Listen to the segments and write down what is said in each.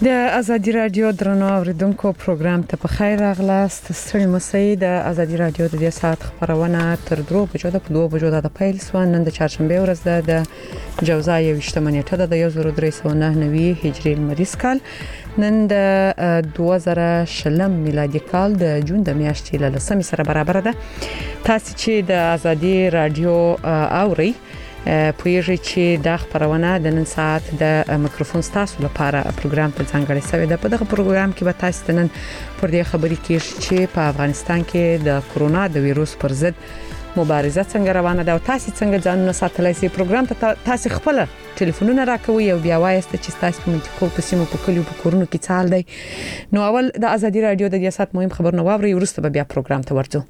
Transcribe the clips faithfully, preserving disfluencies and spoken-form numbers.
د ازادي رادیو درنو اوریدونکو پروګرام ته په خیر راغلاست. ستړي مسئ د ازادي رادیو د دې ساعت خبرونه تر درو بجو د دوه بجو د پیل سو. نن د چهارشنبه ورځ ده د جوزا یوشتمه نیټه د یو زر درې سوه نهه نوي هجري لمریز کال. نن د دوه زره شلم میلادي کال د جون د میاشتې له لسمې سره برابر ده. تاسو چې د ازادي رادیو اوري پوهیږئ چې د خبرونه د نن ساعت د میکروفون تاسو لپاره پروګرام ته ځانګړی شوی دی. په دغه پروګرام کې به تاسو نن پر دې خبرې کیږي چې په افغانستان کې د کورونا د وایروس پر ضد مبارزه څنګه روانه ده او تاسو څنګه ځانونه ساتلای شئ. پروګرام ته تاسو خپل ټلیفونونه راکوي او بیا وایست چې تاسو په منطقو په سیمو په کلیو په کورونو کې څال دی. نو اول د ازادي رادیو د دې ساعت مهم خبرونه واوري، ورسته به بیا پروګرام ته ورځو.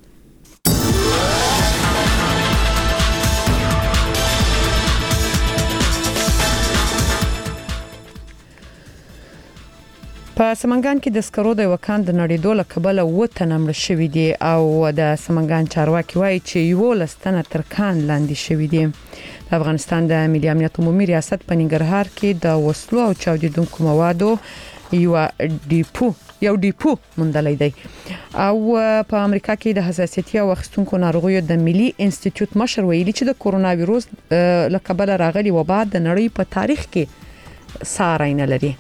په سمنګان کې د سکرو د وکاند د نړیدو له کبله وته نمړ شوې دي او د سمنګان چارواکي وایي چې یو لستنه ترکان لاندې شوې دي. د افغانستان د ملي امنیت عمومي ریاست په ننګرهار کې د وسلو او چاودیدونکو موادو یو ډیپو یو ډیپو موندلای دی او په امریکا کې د حساسیتي او اخستونکو ناروغیو د ملي انسټیټیوټ مشر ویلي چې د کورونا وایروس له کبله راغلي وبا د نړۍ په تاریخ کې ساری نه لري.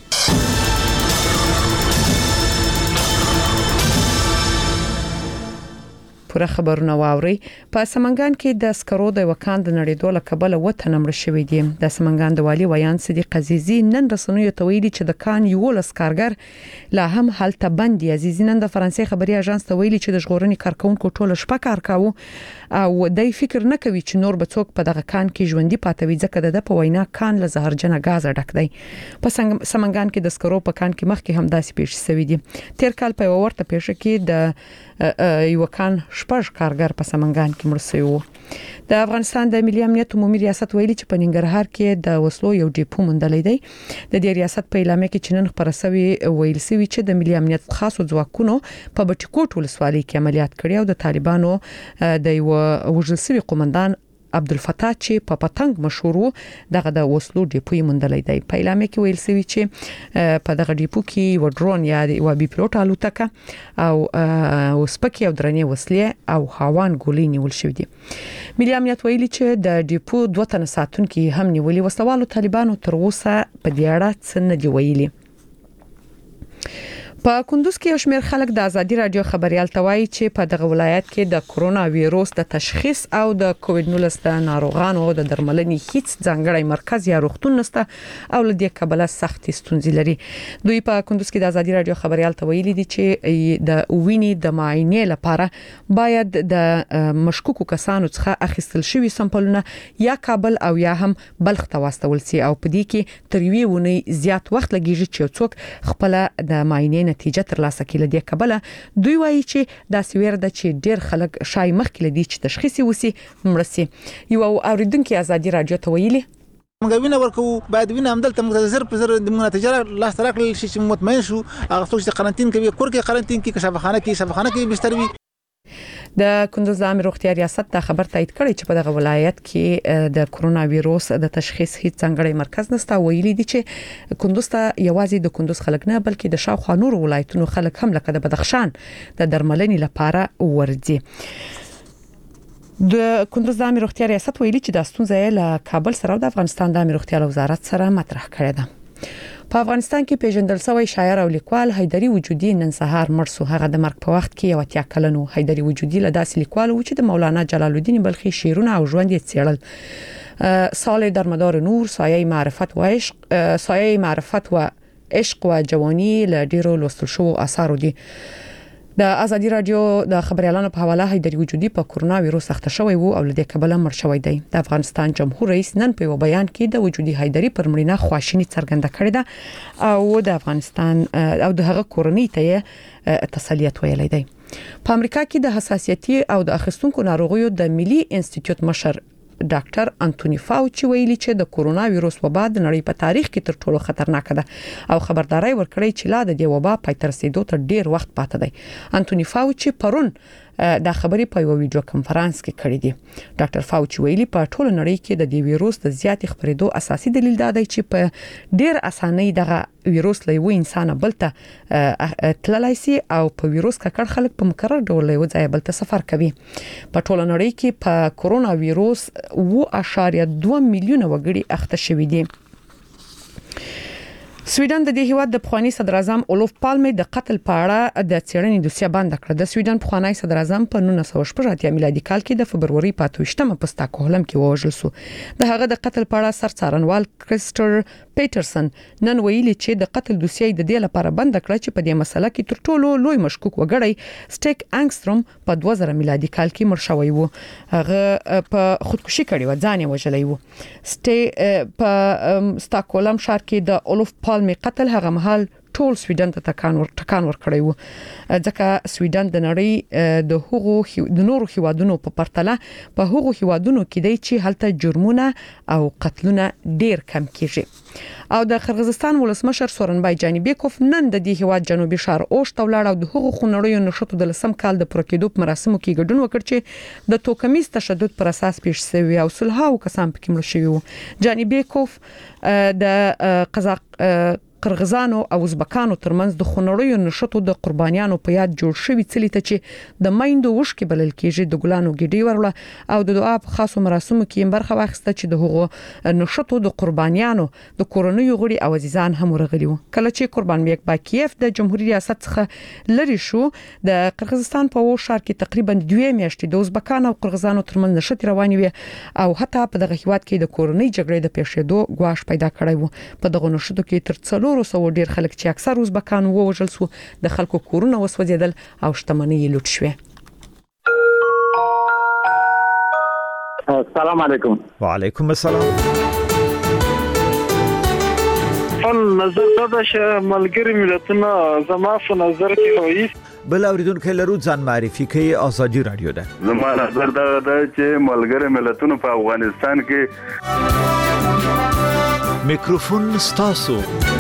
پوره خبرونه واوري. په سمنګان کې د سکرو د وکاند نړیدو له کبله وته نمړ شوې دي. د سمنګان د والی ویان صدیق عزیزی نن رسنیو ته ویلي چې د کان یو لسکارګر لا هم حالت بند دي. عزیزی نن د فرانسې خبري اژانس ته ویلي چې د ژغورنې کارکونکو ټول شپه کار کاوه او دای فکر نه کوي چې نور به څوک په دغه کان کې ژوندۍ پاتوي ځکه د په وینا کان له زهرجن غاز ډک دی. په سمنګان کې د سکرو په کان کې مخکې هم داسې پیښ شوې دي. تیر کال په ورته پیښه کې د یو کان شپږ کارګر په سمنګان کې مړ شوی وو. د افغانستان د ملي امنیت عمومي ریاست ویلي چې په ننګرهار کې د وسلو یو ډیپو موندلای دی. د دې ریاست په اعلامیه کې چې نن خبره شوی ویل شوی چې د ملي امنیت خاصو ځواکونو په بټکوټ ولسوالۍ کې عملیات کړي او د طالبانو د یو وژل شوی قومندان عبدالفتاح چې په پتنګ مشهور وو دغه د وسلو ډیپو موندلای دی. په اعلامیه کې ویل شوی چې په دغه ډیپو کې و ډرون یا د بي پلوټ الوتکه او وسپکی او درنې وسلې او هاوان ګولې نیول شوې دي. ملي امنیت ویلي چې د ډیپو دوه تن ساتونکو هم نیولې. وسوالو طالبانو تر اوسه په دې اړه څه نه دی ویلي. په کندوز کې یو شمېر خلک د ازادي رادیو خبريال توای چې په دغه ولایت کې د کورونا وایروس د تشخیص او د کووډ نولس د ناروغانو د درملنې هیڅ ځانګړی مرکز یا روغتون نشته او له دې کبله سخت ستونزې لري. دوی په کندوز کې د ازادي رادیو خبريال تویل دي چې د وینې د معاینې لپاره باید د مشکوکو کسانو څخه اخیستل شوی سمپلونه یا کابل او یا هم بلخ ته واستول شي او په دې کې تر یوې ونې زیات وخت لګیږي چې څوک خپل د معاینې نتیجه تر لاسه کړي. د کبله دوی وایي چې دا سویر د چې ډیر خلک شای مخکې لدی چې تشخیص وسی مرسي. یو اوریدونکو ازادي رادیو ته ویلي موږ وینه ورکو بعد وینه همدلته موږ زر په زر د نتیجه لاس تراکل شي چې مطمئن شو هغه څوک چې قرنټین کوي کور کې قرنټین کې شفاخانه کې شفاخانه کې بستر وي. د کندوز عامه روغتیا ریاست دا خبر تایید کړی چې په دغه ولایت کې د کورونا وایروس د تشخیص هیڅ ځانګړی مرکز نشته. ویلي دي چې کندوز ته یوازې د کندوز خلک نه بلکې د شاوخوا نور ولایتونو خلک هم لکه د بدخشان د درملنې لپاره ورځي. د کندوز عامه روغتیا ریاست ویلي چې د ستونزې له کابل سره د افغانستان د عامه روغتیا وزارت سره مطرح کړې ده. په افغانستان کې پیژندل شوی شاعر او لیکوال حیدري وجودي نن سهار مړ شو. هغه د مرګ په وخت کې یو اتیا کلن و. حیدري وجودي له داسې لیکوال و چې د مولانا جلال الدین بلخي شعرونه او ژوند یې څېړل. سال در مدار نور، سایه معرفت و عشق، سایه معرفت و عشق و جوانی له ډیرو لوستل شو اثارو دي. د ازادي رادیو د خبريالانو په حواله حیدري وجودي په کورونا وایروس اخته شوی وو او له دې کبله مړ شوی دی. د افغانستان جمهور رئیس نن په بیان کې د وجودي حیدري پر مړینه خواشینی څرګنده کړې ده او د افغانستان او د هغه کورنۍ ته تسلیت ویلي دی. په امریکا کې د حساسیتي او د اخستونکو ناروغیو د ملي انسټیټیوټ مشر ډاکټر انټونی فاوچي ویلي چې د کورونا وایروس وبا د نړۍ په تاریخ کې تر ټولو خطرناک ده او خبرداري ورکړی چې لا د دې وبا پای تر رسیدو ته ډیر وخت پاتې دی. انټونی فاوچي پرون دا خبرې په یو ویډیو کانفرنس کې کړې دي. ډاکټر فاوچي ویلي په ټوله نړۍ کې د دې وایروس د زیات خبرېدو اساسي دلیل دا دی چې په ډېر اسانۍ دغه وایروس له یو انسان بل ته تللی سي او په وایروس ککړ خلک په مکرر ډول یو ځای بل ته سفر کوي. په ټوله نړۍ کې په کورونا وایروس اوه اعشاریه دوه میلیونه وګړي اخته شوي دي. سویډن د دې هیواد د پخوانی صدر اعظم اولوف پالمې د قتل په اړه د څېړنې دوسیه بند کړه. د سویډن پخوانی صدر اعظم په نولس سوه شپږ اتیا میلادي کال کې د فبروري په اته ویشتمه په ستاکهولم کې ووژل شو. د هغه د قتل په اړه سرڅارنوال کریسټر پیټرسن نن ویلي چې د قتل دوسیه د دې لپاره بند کړه چې په دې مسله کې تر ټولو لوی مشکوک وګړی سټیک انګستروم په دوه زره میلادي کال کې مړ شوی و. هغه په خودکشي کړې و، ځان یې وژلی و. سټي په ستاکهولم ښار کې د اولوف پالمې قتل هغه مهال ټول سویډن ته ټکان ور ټکان ور کړی و، ځکه سویډن د نړۍ د هغو د نورو هیوادونو په پرتله په هغو هیوادونو کې دی چې هلته جرمونه او قتلونه ډیر کم کیږي. او د قرغیزستان ولسمشر سورنبای جانبیکوف نن د دې هیواد جنوبي ښار اوش ته ولاړ او د هغو خونړیو نښتو د لسم کال د پوره کېدو په مراسمو کې ګډون وکړ چې د توکمیز تشدد پر اساس پیښ شوی او سلهاو کسان پکې مړ شوي وو. جانبیکوف د قزاق قرغیزانو او ازبکانو ترمنځ د خونړیو نښتو د قربانیانو په یاد جوړ شوی څلی ته چې د مایندو وشکې بلل کېږي د ګلانو ګډي ورله او د دعا په خاصو مراسمو کې برخه واخیسته چې د هغو نښتو د قربانیانو د کورنیو غړي او عزیزان هم ورغلي وو. کله چې قربان بیک باکیف د جمهوریت ریاست څخه لری شو د قرغیزستان په وو ښار کې تقریبا دوه میاشتې د ازبکانو او قرغیزانو ترمنځ نښتې روانې وي او حتی په دغه هیواد کې د کورنۍ جګړې د پیښېدو ګواښ پیدا کړی وو. په دغه نښتو کې تر څلور سو ډیر خلک چې اکثر ازبکان ووژل شو، د خلکو کورونه وسوځیدل او شتمنۍ لوټ شوه. السلام علیکم. وعلیکم السلام. فل نظر دا چې ملګری ملتونه زما په نظر کې وایي بل اوریدونکو لرو ځان معرفي کوي. ازادي رادیو ده. زما نظر دا ده چې ملګری ملتونه په افغانستان کې میکروفون ستاسو.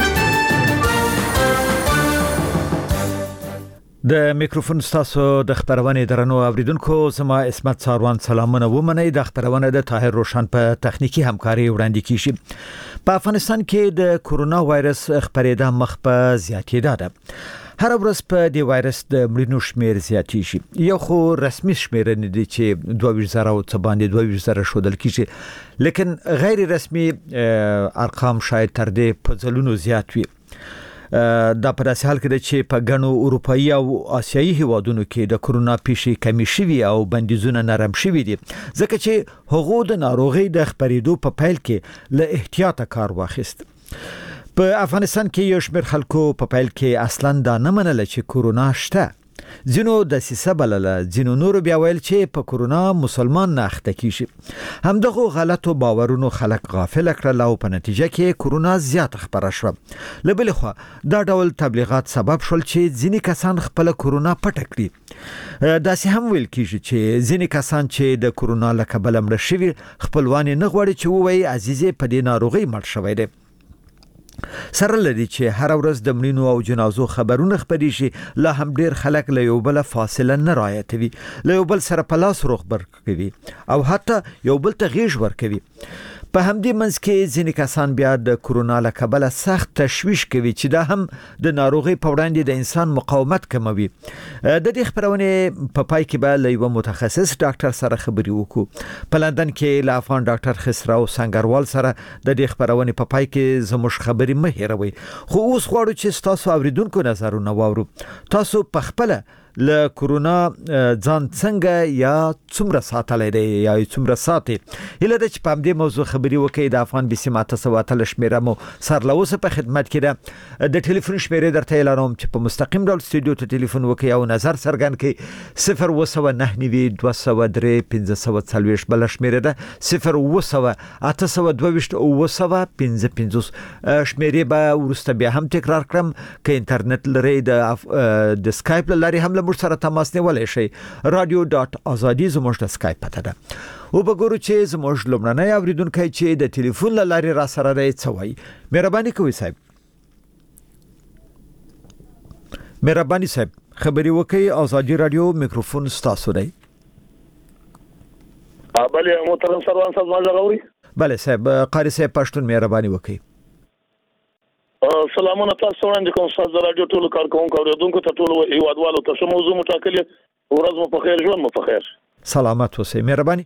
د میکروفون ستاسو د خبرونه درنو اوریدونکو، زما اسمت ساروان سلامونه ومنئ. د خبرونه د طاهر روشن په تخنیکی همکاري وړاندې کیږي. په افغانستان کې د کورونا وایرس خبرېدا مخ په زیاتېدا ده. هر ورځ په دې وایرس د مړینو شمیر زیاتېږي. یو خو رسمي شمیرنې دي چې دوه ویشت زره او څه باندې دوه ویشت زره شودل کیږي، لیکن غیر رسمي ارقام شاید تر دې په ځلونو زیات وي. دا په داسې حال کې ده چې په ګڼو اروپایي او آسیایي هیوادونو کې د کورونا پیښې کمی شوي او بندیزونه نرم شوي دي، ځکه چې هغو د ناروغۍ د خپرېدو په پیل کې له احتیاطه کار واخیست. په افغانستان کې یو شمېر خلکو په پیل کې اصلاً دا نه منله چې کورونا شته. ځینو د سیسه بلله، ځینو نورو بیا ویل چې په کورونا مسلمان نه اخته کیږي. همدغه غلطو باورونو خلک غافل کړل او په نتیجه کې کورونا زیات خبره شوه. له بلې خوا دا ډول تبلیغات سبب شول چې ځینې کسان خپل کورونا پټ کړي. داسې هم ویل کیږي چې ځینې کسان چې د کورونا له کبله مړه شوي خپلوان نه غواړي چې ووایي عزیزې په دې ناروغۍ مړ شوی دی. سره لري چې هر ورځ د مړینو او جنازو خبرونه خبريږي، لا هم ډیر خلک له یو بل فاصله نه رعایتوي، له یو بل سره په لاس روغبر کوي او حتی یو بل ته غیږ ورکوي. په همدې منځ کې ځینې کسان بیا د کورونا له کبله سخت تشویش کوي چې دا هم د ناروغۍ په وړاندې د انسان مقاومت کموي. د دې خبرونه په پای کې به له یو متخصص ډاکټر سره خبرې وکړو. په لندن کې له افغان ډاکټر خسرو سنگروال سره د دې خبرونه په پای کې زموږ خبرې مه هېروئ. خو اوس غواړو چې تاسو اوریدونکو نظرونه واورو. تاسو په خپل له کورونا ځان څنګه یا څومره ساتلای دی یا څومره ساتي؟ هله د چې په دې موضوع خبري وکړي. د افغان بي سي ماته سواتل شمیره مو سر لوسه په خدمت کې ده. د ټلیفون شمیره درته اعلانوم چې په مستقیم ډول استودیو ته ټلیفون وکړي او نظر څرګند کړي. صفر و سو نه نیوي دوه سو درې پنځه سو څلويش بل شمیره ده. صفر و سو اته سو دوه ویشت او سو پنځه پنځوس شمیره به ورسته بیا هم تکرار کړم. ک انټرنیټ لري د د اسکایپ لاري هم موږ سره تماس نیولای شي. رادیو ډاټ ازادي زموږ د اسکایپ پته ده. او بګورو چې زموږ لومړنۍ اوریدونکو چې د ټلیفون لاري را سره دی څوي. مهرباني کوئ صاحب. مهرباني صاحب خبري وکي ازادي رادیو میکروفون ستاسو دی. بله محترم سروان صاحب ما غوړي. بله صاحب قاری صاحب پښتون مهرباني وکي. سلامونه تاسو وړاندې کوم استاد رادیو ټول کارکونکو اوریدونکو ته ټول هیوادوالو ته شمو موضوع مټاکلې ورځ مو په خیر ژوند مو په خیر. سلامت اوسئ مهرباني.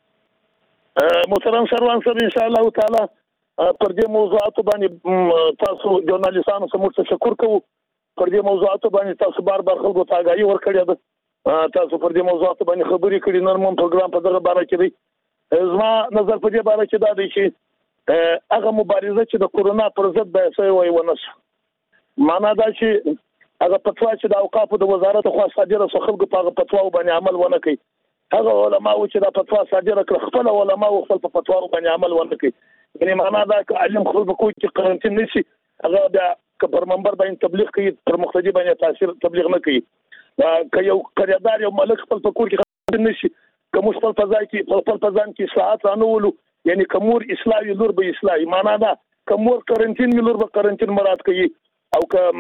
محترم سروان صاحب ان شاء الله تعالی پر دې موضوعات باندې تاسو ژورنالیستانو سره تشکر کوو. پر دې موضوعات باندې تاسو بار بار خلکو ته آگاهي ورکړې ده. تاسو پر دې موضوعات باندې خبرې کړې نن موږ پروګرام په دغه باره کې دی. زما نظر په دې باره کې دا دی چې هغه مبارزه چې د کورونا پر ضد د سوي وای ونس معنا دا چې هغه فتوا چې د اوقافو د وزارت خوا صادره سو خلکو په هغه فتوا باندې عمل ونه کوي. هغه علماء چې د فتوا صادره کړ خپل علماء خپل په فتوا باندې عمل ونه کوي. یعنی معنا دا چې علم خپل په کوی کې قرنټین نشي هغه د کبر منبر باندې تبلیغ کوي پر مختلفي باندې تاثیر تبلیغ نه کوي. که یو قرارداد یو ملک خپل په کور کې قرنټین نشي کوم خپل په ځای کې خپل په ځان کې اصلاحات رانولو یعنی کومور اصلاحي لور به اصلاحي معنا دا کومور قرنټین لور به قرنټین مراد کوي او کوم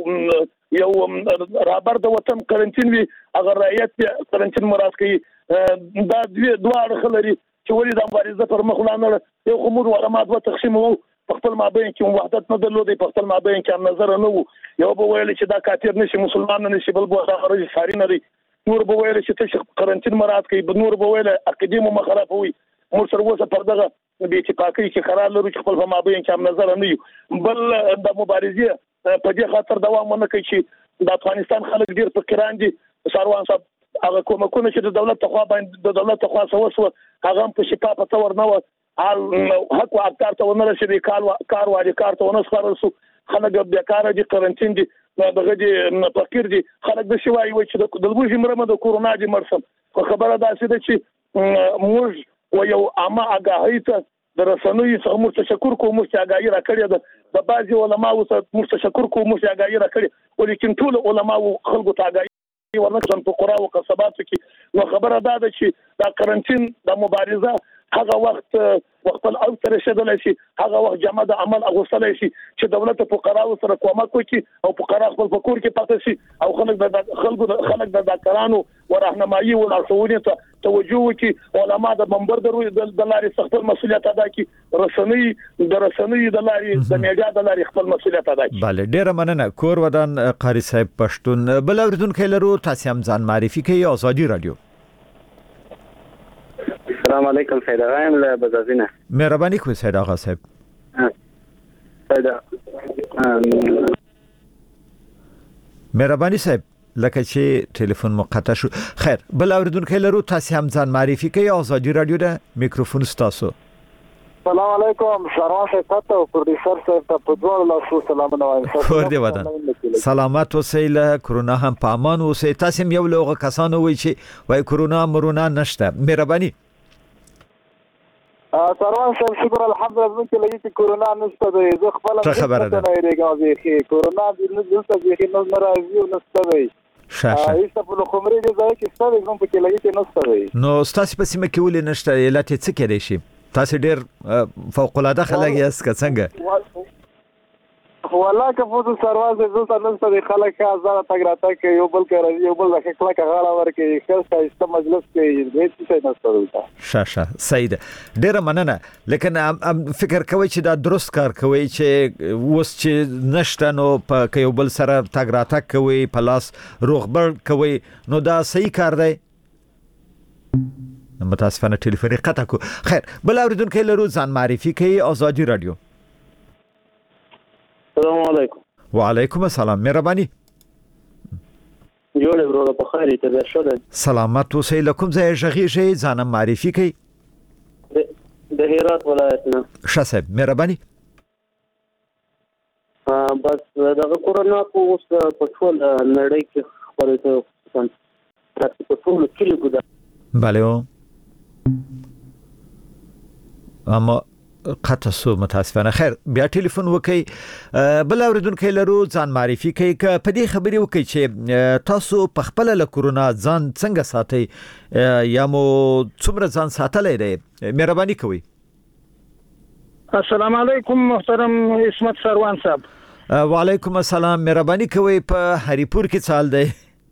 یو رابر د وطن قرنټین وی اگر رعیت قرنټین مراد کوي دا دوه اړخ لري چې ولې د مبارزه پر مخ لاندې یو کومور علماء په تقسیم وو په خپل مابین کې وحدت نه درلودي په خپل مابین کې نظر نه وو یو به ویل چې دا کافر نشي مسلمان نشي بل به خارجي ساري نه لري نور به ویل چې ته قرنټین مراد کوي نور به ویل عقیده مو مخالف وي مور سره وسه پر دغه به اتفاقی چې قرار لري چې خپل په مابین کې نظر نه یو بل د مبارزه په دې خاطر دوام نه کوي چې د افغانستان خلک ډیر فقیران دي سروان صاحب هغه کومکونه چې د دولت خوا باندې د دولت خوا سوسو هغه په شفاف تور نه حال حق او اقدار ته ونه رسیدي کار کار واجب کار ته ونه سپارلسو خلک بیکار دي قرنټین دي دغه دي فقیر دي خلک د شوای وي چې د دلبوجي مرمه د کورونا دي مرسم خبره ده چې موږ و یو عامه آگاهی ته د رسنوي څخه موږ تشکر کوو موږ آگاهی راکړې ده د بعضي علماو څخه موږ تشکر کوو موږ آگاهی راکړې ولیکن ټول علماو خلکو ته آگاهی ورنکړل په قرا او قصباتو کې نو خبره ده چې دا قرنټین د مبارزه هغه وخت وخت او تر رسیدل شي هغه وخت جمع د عمل اغوستل شي چې دولت فقرا سره کومک وکړي او فقرا خپل فکر کې پاتې شي او خلک د خلکو خلک د ذکرانو ورهنمایي او لارښوونې ته توجه وکړي علما د منبر د لارې خپل مسؤلیت ادا کړي رسنۍ د رسنۍ د لارې د میډیا د لارې خپل مسؤلیت ادا کړي. bale ډیره مننه کور ودان قاری صاحب پښتون بل اوریدونکو لرو تاسو هم ځان معرفي کوي ازادي رادیو. السلام علیکم سید آغا یم له بزازینه. مهرباني کوئ سید آغا صاحب. سید مهرباني صاحب لکه چې ټلیفون مقطع شو. خیر بل اوریدونکو لرو تاسو هم ځان معرفي کوي ازادي رادیو ده میکروفون ستاسو. السلام علیکم شروان صاحب تاسو پروډوسر صاحب ته په دوه لاسو سلامونه وایم. کور دی ودان سلامات اوسئ له کرونا هم په امان اوسئ تاسو یو لوغه کسانو وای چې وای کرونا مرونا نشته مهرباني. سروان صاحب شکر الحمدلله چې لګي چې کورونا نشته دی زه خپل خبره ده نه کورونا د نزلته ځکه نو ناراضي او نشته دی شاشه ایسته په خمرې دی ځکه چې ستاسو کوم په کې لګي چې نشته دی نو تاسو په سیمه کې ولې نشته علت څه کېدای شي تاسو ډېر فوق العاده خلک یاست که څنګه والله که فوز سروان صاحب زه نشته دی خلک ځان تګراته کې یو بل کوي یو بل راکه کله غاړه ورکې خلک ایسته مجلس کې هیڅ څه نشته دی شاشه سید ډیره مننه لیکن فکر کوي چې دا درست کار کوي چې وس چې نشته نو په یو بل سره تګراته کوي پلاس روغبر کوي نو دا صحیح کار دی متاسفانه ټلیفون قطع کو. خیر بل اوریدونکو لرو ځان معرفي کوي ازادي رادیو. السلام علیکم. وعلیکم السلام مهرباني. جوړ ورو په خیر ته شوه. سلامات اوسئ لکم زه ژغیږي ځان معرفي کوي. د هرات ولایت نه. شاسه مهرباني. بس دغه کورونا کو اوس په ټول نړۍ کې خبرې ته په ټول کلیو کې بله اما قطع سو متاسفانه. خیر بیا ټلیفون وکي بل اوریدونکو لرو ځان معرفي کوي ک په دې خبرې وکي چې تاسو په خپل له کورونا ځان څنګه ساتي یا مو څومره ځان ساتلای دی مهرباني کوي. السلام علیکم محترم عصمت سروان صاحب. وعلیکم السلام مهرباني کوي په هریپور کې چال دی.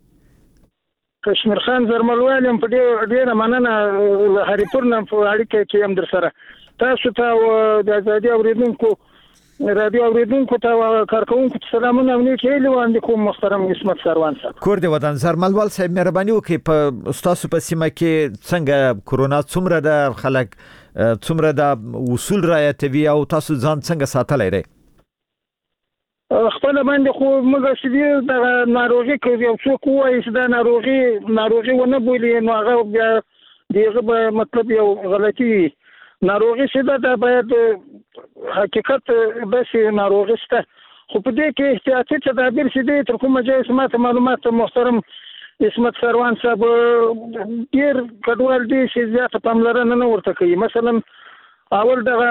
کشمیر خان زرملوالم په دې ډیره مننه هریپور نن په اړیکه کې هم در سره تاسو ته د ازادي اوریدونکو رادیو اوریدونکو ته کارکونکو ته سلامونه او نیک هیلې وړاندې کوم محترم عصمت سروان صاحب. کور دی وطن زرملوال صاحب مهرباني وکړئ په تاسو په سیمه کې څنګه کرونا څومره د خلک څومره د اصول رعایتوي او تاسو ځان څنګه ساتلای دی؟ خپل باندې خو موږ چې د ناروغي کې یو څوک وایي چې دا ناروغي ناروغي ونه بولي نو هغه بیا دغه مطلب یو غلطي ناروغي چې دا باید حقیقت بس ناروغي شته خو په دې کې احتیاطي تدابیر چې دي تر کومه ځای سمات معلومات محترم عصمت سروان صاحب ډیر کډوال دي چې زیاته پاملرنه نه ورته کوي. مثلا اول دغه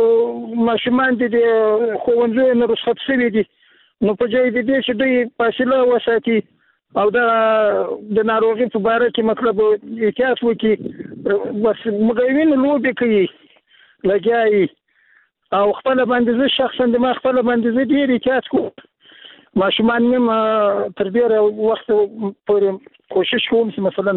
ماشومان دي خوندې نه رخصت شوي دي نو په ځای دي چې دوی فاصله وساتي او دا د ناروغي په اړه کې مطلب احتیاط وکړي بس مګوین لوبي کوي لګیاي او خپل باندې شخصا د ما خپل باندې ډیر احتیاط کوم ماشومان مې تر ډیره وخت پورې کوشش کوم چې مثلا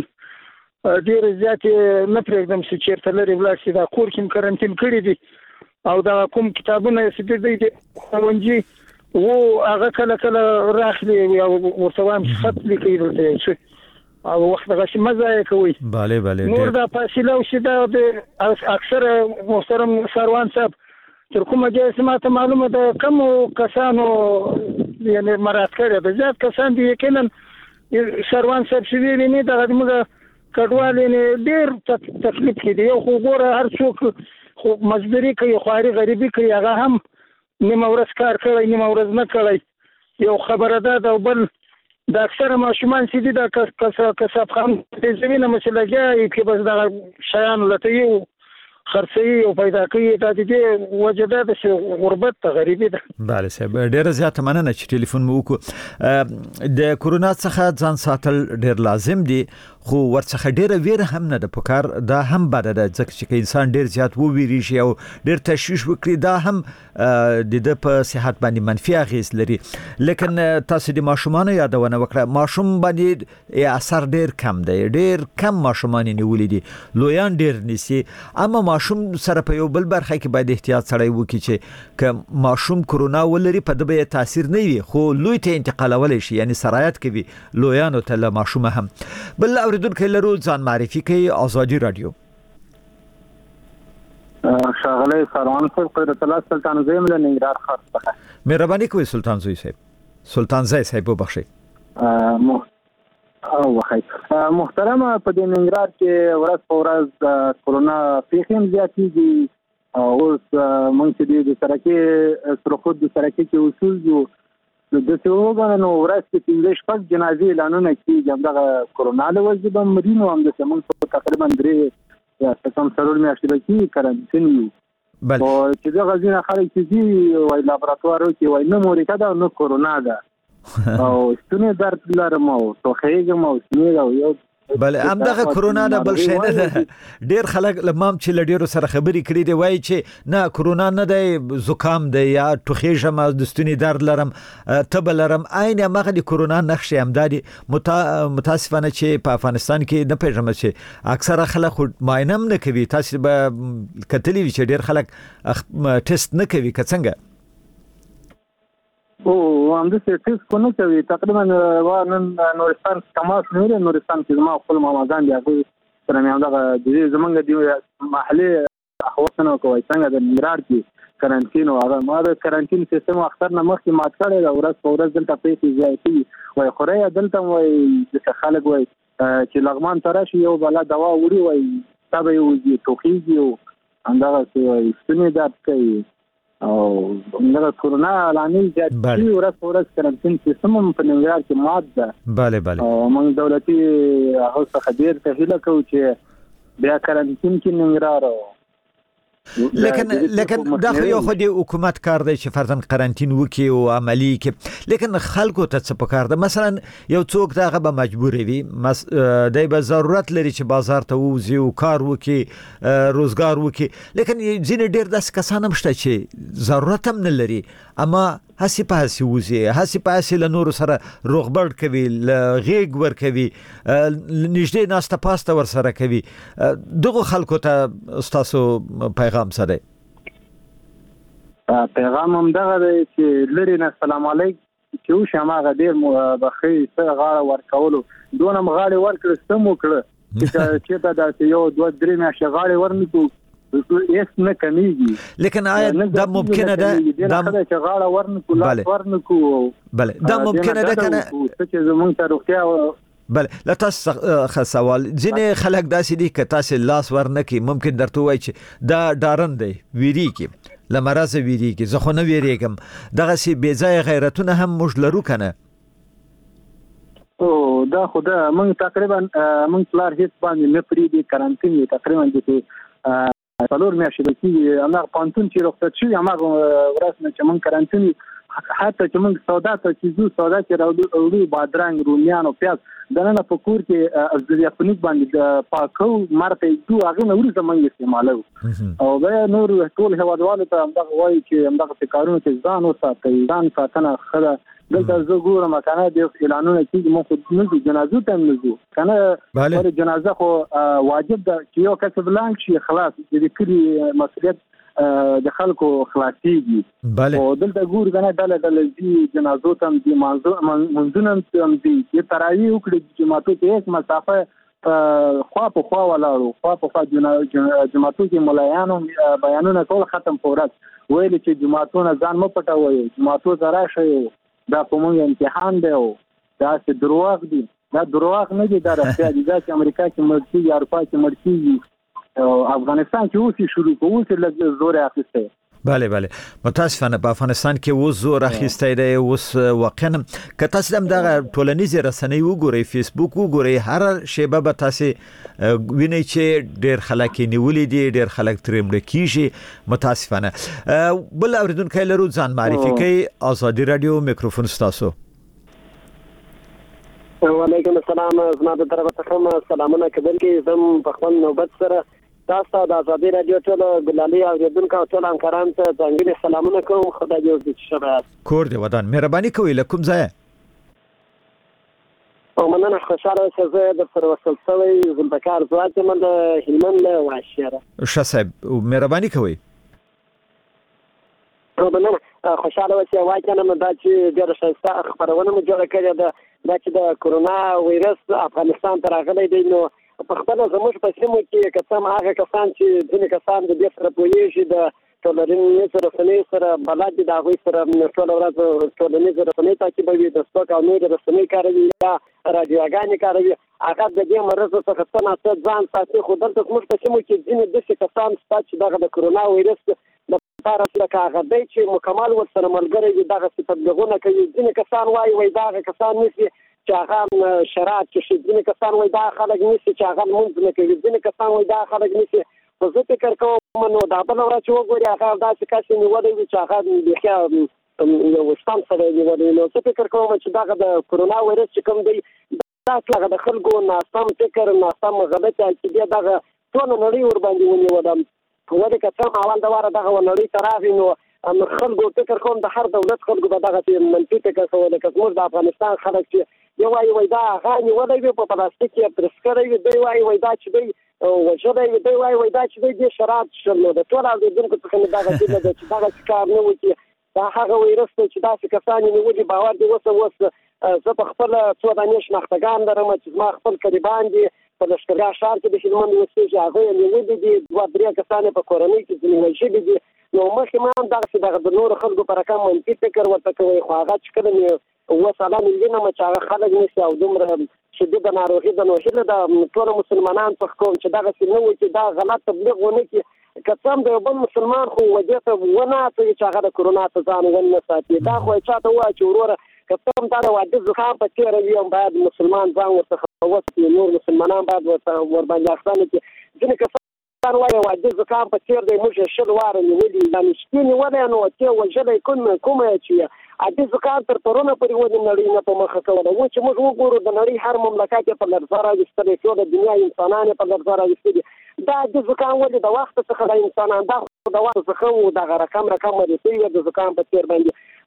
ډیر زیات نه پرېږدم چې چیرته لري ولاړ شي دا کور کې کارانتین کړی دي او دا کوم کتابونه چې دوی د ښوونځي وو هغه کله کله راخلي او ورته وایم چې خط لیکي دلته او وخت هغه مزه کوي. bale bale نور دا فاصله او شدا د اکثر محترم سروان صاحب تر کومه ځای سماته معلومه ده کوم کسانو یعنی مراد کړی د زیات کسان دي یقینا سروان صاحب چې ویلي دا موږ کډوال نه ډیر تکلیف کې دی خو ګوره هر څوک خو مزدوري کوي خواري غریبي کوي هغه هم نیمه ورځ کار کوي نیمه ورځ نه کوي یو خبره ده او بل د اکثره ماشومان چې دي د کسبخان د زمينه مسلګي کې بس د شیان لته یو خرڅي او پیدا کوي دا د وجده د غربت ته غریبي ده. bale صاحب ډیر زیات مننه چې ټلیفون مو وکړو. د کورونا څخه ځان ساتل ډیر لازم دي خو ورڅخه ډیر ویره هم نه د پکار دا هم بد ده ځکه چې انسان ډیر زیات وویری شي او ډیر تشویش وکړي دا هم د په صحت باندې منفي اغیز لري. لیکن تاسو د ماشومان یادونه وکړه ماشوم باندې اثر ډیر کم دی ډیر کم ماشومان نیولې دي لویان ډیر نسی اما ماشوم سره په یو بل برخه کې باید احتیاط سره وکړي چې ک ماشوم کرونا ولري په دبه تاثیر نه وي خو لوی ته انتقالول شي یعنی سرایت کوي لویانو ته له ماشوم هم بل اوریدونکو لرو ځان معرفي کوي ازادي رادیو. شاغله سروان صاحب قدرت الله سلطان زوی مله ننګرهار خاص څخه مهرباني کوي سلطان زوی صاحب سلطان زوی صاحب وبخښئ. او وخی محترمه په دې ننګرهار کې ورځ په ورځ کرونا پیښې زیاتېږي او اوس مونږ چې د سرکې سرخود د سرکې کې اصول جو د څو نو ورځ کې پنځه شپږ جنازې اعلانونه کیږي همدغه کرونا له وجې به مرینو هم د موږ تقریبا درې یا څلور څلور میاشتې کې کارانتین یو بله او چې دغه ځینې خلک چې دي وایي لابراتوارو کې وایي نه مورکه ده نه کرونا ده او ستونی درد لرم او توخیږم او سنیږ او یو بله همدغه کرونا نه بل شي نه ده ډیر خلک لمام چې لډیرو سره خبري کړي دی وایي چې نه کرونا نه دی زکام دی یا ټوخیږم د ستوني درد لرم تب لرم عین هغه د کرونا نقشې همدادي متاسفانه چې په افغانستان کې نه پیژنم چې اکثره خلک معاینه نه کوي تاسو به کتلی چې ډیر خلک ټیسټ نه کوي که څنګه او هم د ټیسټ کو نه کوي تقریبا نن نورستان تماس نه نورستان کې ما خپل ماماګان دی هغه سره مې همدغه د زمونږ دی محلي اخواتونه کوي څنګه د ننګرهار کې کارانتین او هغه ما د کارانتین سیستم اختر نه مخکې مات کړی دا ورځ په ورځ دلته پیسې زیاتې وای خوري دلته وای د خلک وای چې لغمان تراشي یو بلا دوا وړي وای تبه یو توخیږي او همدغه وای ستونی درد کوي او دغه کرونا اعلانې چې ورځ په ورځ کارانتین سیستم په ننګرهار کې مات ده bale bale او موږ دولتي هغه څخه ډیر ته هیله کوو چې بیا کارانتین کې ننګرهار لیکن لیکن دا خو یو خو د حکومت کار دی چې فرضاً قرنطین وکي او عملی کې لیکن خلکو ته څه پکار ده مثلا یو څوک دغه به مجبور وي دای به ضرورت لري چې بازار ته وځي او کار وکي روزګار وکي لیکن ځینې ډیر داس کسان هم شته چې ضرورت هم نه لري اما هسي په هسي وزي هسي په هسي له نور سره روغبړ کوي غیګ ور کوي نږدې ناسته پاسته ور سره کوي دغه خلکو ته تاسو پیغام سره پیغام هم دغه دی چې لری نه السلام علیکم چې شمه غډیر بخي سره غاړه ورکولو دونه مغاړي ورکړ سمو کړ چې ته دا یو دوه درې میاشتې غاړي ورنکو هیڅ نه کمیږي لیکن آیا دا ممکنه ده دا چې غاړه ورنکو لاس ورنکو بله دا ممکنه ده کنه چې زمونږ ته روغتیا بله لا تاسو سوال ځینې خلک داسې دي که تاسو لاس ورنکي ممکن درته وایي چې دا ډارن دی ویریږي لمرز ویریږي زه خو نه ویریږم دغه سي بې ځای غیرتونه هم موږ لرو کنه او دا خو دا موږ تقریبا موږ پلار هیڅ باندې نه پریدي کارانتین تقریبا دي څلور میاشتې کې هغه پانتون چې رخصت شي هغه ورسنه چې موږ کارانتین حتی چې موږ سودا ته چې زو سودا کې راوړو بادرنګ رومیان او پیاز دنه په کور کې ازریافنیک باندې پاکو مرته دوه هغه نور زمونږ استعمالو او دا نور ټول هوادوالو ته هغه وایي چې هغه کارونه چې ځان وساتي ځان ساتنه خره دلته زه ګورم کنه د اعلانونه کیږي مو خو نه جنازو ته نه ځو کنه پر جنازه خو واجب ده چې یو کس بلانک شي خلاص د کلی مسؤلیت د خلکو خلاصيږي او دلته ګور کنه ډله ډله دي جنازو ته دي منځونه هم دي چې تراوی وکړي جماعتو کې یک مسافه خوا په خوا ولاړو خوا په خوا جماعتو کې مولایانو بیانونه ټول ختم پورات ویل چې جماعتونه ځان مو پټوي جماعتو زرا شي دا کومه امتحان دی او دا څه دروغ دي دا دروغ نه دي دا راځي چې امریکا کې مرسي یا اروپا کې مرسي او افغانستان کې اوسې شروع کوو چې لږ زور اخیسته بله بله متاسفانه په افغانستان کې و زور اخیسته دی اوس واقعا که تاسو هم دغه ټولنیزې رسنۍ وګورئ فیسبوک وګورئ هر شیبه به تاسو وینئ چې ډېر خلک نیولې دي ډېر خلک ترې مړه کیږي متاسفانه بل اوریدونکو لرو ځان معرفي کوي ازادي رادیو میکروفون تاسو وعلیکم السلام زما د طرفه څخه سلامونه کبل کې زم په خپل نوبت سره تاسو د ازادي رادیو ټول ګلالي اوریدونکو ټول همکاران ته ځانګړي سلامونه کوم خدای دې وکړي شباب کور دې ودان مهرباني کوئ لکم ځای او مننه خوشاله اوسئ زه د سره وصل شوی زلبکار زوات من د هلمند له واشيره ښه صاحب مهرباني کوئ او مننه خوشاله اوسئ واکنه مې دا چې ډېر ښه خبرونه مو جوړ کړې ده دا چې د کورونا وایرس افغانستان ته راغلی دی نو په خپل زموږ په سیمو کې کسان هغه کسان چې ځینې کسان د دې سره پوهیږي د ټولنیز رسنۍ سره بلد دي د هغوی سره ټول ورځ ټولنیز رسنۍ تعقیبوي د سپک او نور رسنۍ کاروي یا رادیوګانې کاروي هغه د دې مرض څخه څه نه ځان ساتي خو دلته زموږ په سیمو کې ځینې داسې کسان شته چې دغه د کورونا وایرس لپاره لکه هغه دی چې مکمل ورسره ملګری دي دغه تبلیغونه کوي ځینې کسان وایي وایي دغه کسان نیسي چې هغه شراب چې ځینې کسان وایي دا خلک نیسي چې هغه لمونځ نه کوي ځینې کسان وایي دا خلک نیسي خو زه فکر کوم نو دا بله ورځ چې وګوري هغه داسې کس یې نیولی وي چې هغه بیخي یو وسپان سره یې نیولی نو زه فکر کوم چې دغه د کورونا وایرس چې کوم دی دا هغه د خلکو ناسم فکر ناسم غلطې عقیدې دغه ټوله نړۍ ورباندې ونیوله ولې که څه اول د واره دغه نړۍ ته راغی نو خلکو فکر کوم د هر دولت خلکو به دغه منفي فکر کوي لکه زموږ د افغانستان خلک چې یو وایي وایي دا هغه نیولی وي په پلاستیک یې پرس کړی وي دی وایي وایي دا چې دی وژلی وي دی وایي وایي دا چې دی دې شراب څښل نو د ټول اورېدونکو څخه مې دغه هیله ده چې دغسې کار نه وکړي دا هغه وایرس دی چې داسې کسان یې نیولي باور دې اوسه اوس زه په خپله څو دانې شناختګان لرم چې زما خپل قریبان دي په لښکرګاه ښار کې د هلمند اوسېږي هغه یې نیولي دي دوه درې کسان یې په کورنۍ کې ځینې وژلي دي نو مخکې ما هم دغسې دغه د نورو خلکو په رقم منفي فکر ورته کوئ خو هغه چې کله مې اووه ساله مې وینم چې هغه خلک نیسي او دومره شدیده ناروغي ده نو هیله ده ټولو مسلمانان څخه کوم چې دغسې نه وي چې دا غلط تبلیغ ونه کړي که څه هم د یو بل مسلمان خو وجې ته ونه اچوي چې هغه د کورونا ته ځان ونه ساتي دا خو یې چا ته ووایه چې وروره که څه هم دا د واده زکام په تېره وي هم باید مسلمان ځان ورڅخه وساتي نور مسلمانان باید ورباندې احسانه کړي ځینې کسان وایي واده زکام په تېر دی موږ یې شل واره نیولي دا نشتې نیولی نو تې وژلی کومه یې چې عادي زکام تر پرونه پورې ولې نړۍ نه په مخه کوله و چې موږ وګورو د نړۍ هر مملکت یې په لرزه راویستلی ټوله دنیا انسانان یې په لرزه راویستلي دا عادي زکام ولې د وخته څخه د انسانان دا خو د وخت څخه و دغه رقم رقم مرسي وي د زکام په تېر باندې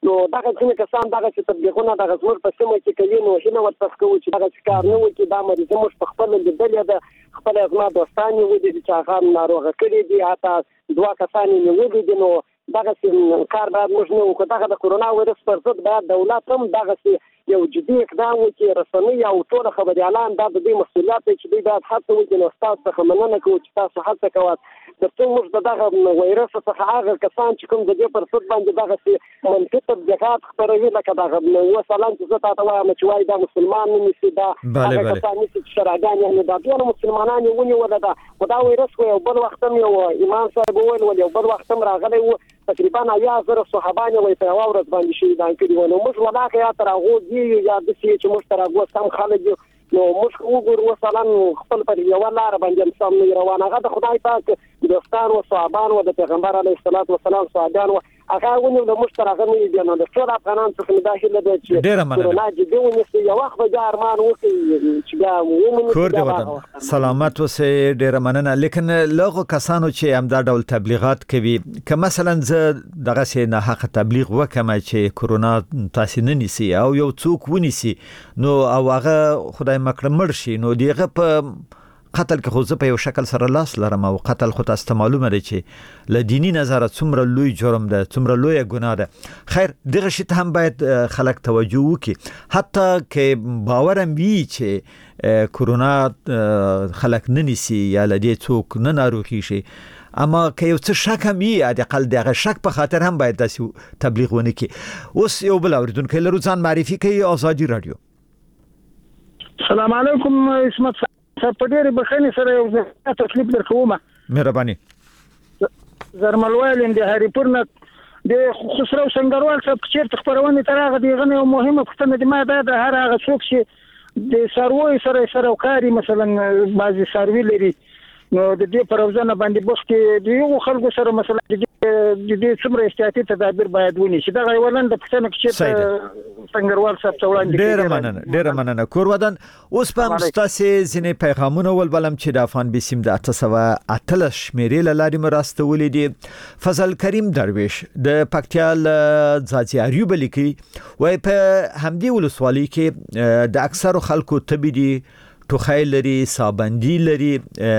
نو دغه څنګه کسان دغه چې تطبیقونه دغه زموږ په سیمه کې کوي نو هیله ورته کوو چې دغه کار نه وکړي دا مریض موږ په خپل لیدل د خپل ازما دوستان ودي چې هغه ناروغه کړي دي حتی دوا کسان نیولي دي نو دغه کار باید موږ نه وکړو دغه د کورونا وایرس پر ضد باید دولت هم دغه یو جدي اقدام وکړي رسنۍ او ټول خبريالان دا د دې مسؤلیت چې دوی باید هڅه وکړي نو تاسو څخه مننه کوو چې تاسو هڅه کوئ ترڅو موږ دغه وایرس څخه هغه کسان چې کوم د دې پر ضد باندې دغه منفي تبلیغات خپروي لکه دغه مثلا چې زه تاسو وایم چې وایي دا مسلمان نه نشي دا هغه کسان چې شراګان نه دا ټول مسلمانان یې ونیول دا دا وایرس یو بل وخت یو ایمان صاحب ویل یو بل وخت راغلی و تقریبا یا زره صحابان وي په اورز باندې شي دا کړي نو موږ ولاکه یا تر هغه دی یا د سي چې موږ تر هغه سم خلک نو موږ وګورو مثلا خپل پر یو لار باندې سم روانه هغه د خدای پاک دوستان او صحابان او د پیغمبر علیه الصلاۃ والسلام صحابان هغه ونیو د موږ تر هغه نه دی نو د ټول افغانان څخه داخله دی چې ډیر مننه چې دوی یو وخت به ارمان وکړي چې دا موږ کور دی وطن سلامت اوسه ډیر مننه لیکن لغه کسانو چې همدا ډول تبلیغات کوي که مثلا زه دغه سي نه حق تبلیغ وکم چې کورونا تاسو نه نيسي او یو څوک ونیسي نو او هغه خدای مکرم مرشي نو دیغه په قتل کې خو زه په یو شکل سره لاس لرم او قتل خو تاسو معلومه ده چې ل دینی نظر څومره لوی جرم ده څومره لوی ګناه ده خیر دغه شی ته هم باید خلک توجه وکړي حتی کې باورم وی چې کورونا خلک نه نيسي یا ل دې څوک نه ناروغي شي اما که یو څه شک هم یې اقل دغه شک په خاطر هم باید تاسو تبلیغ ونه کړي اوس یو بل اوریدونکو لرو ځان معرفي کوي آزادي رادیو السلام علیکم اسمت صاحب په ډېر بخښنې سره یو ځل تکلیف درکوم مهرباني زرملوال د هریپور نه د خسرو سنگروال صاحب چې خبرونه تر هغه دی غنه مهمه پښتنه د ما د هر هغه څوک چې د سروي سره سره کاری مثلا بعضي سروي لري نو د دې پروژه باندې بوخت دی یو خلکو سره مثلا د دې څومره احتیاطي تدابیر باید ونیسي دا غوړند د پښتنه کې څنګهوال صاحب څوړاندې ډېر مننه ډېر مننه کورودان اوس په مستاسي ځینې پیغامونه ول بلم چې د افغان بسیم د اته سوه اتلس شمیرې لاري مرستولې دي فضل کریم درویش د پکتیال ځاځي لیکي وای په همدی ولسوالۍ کې د اکثر خلکو تبي دي توخیل لري صابندی لري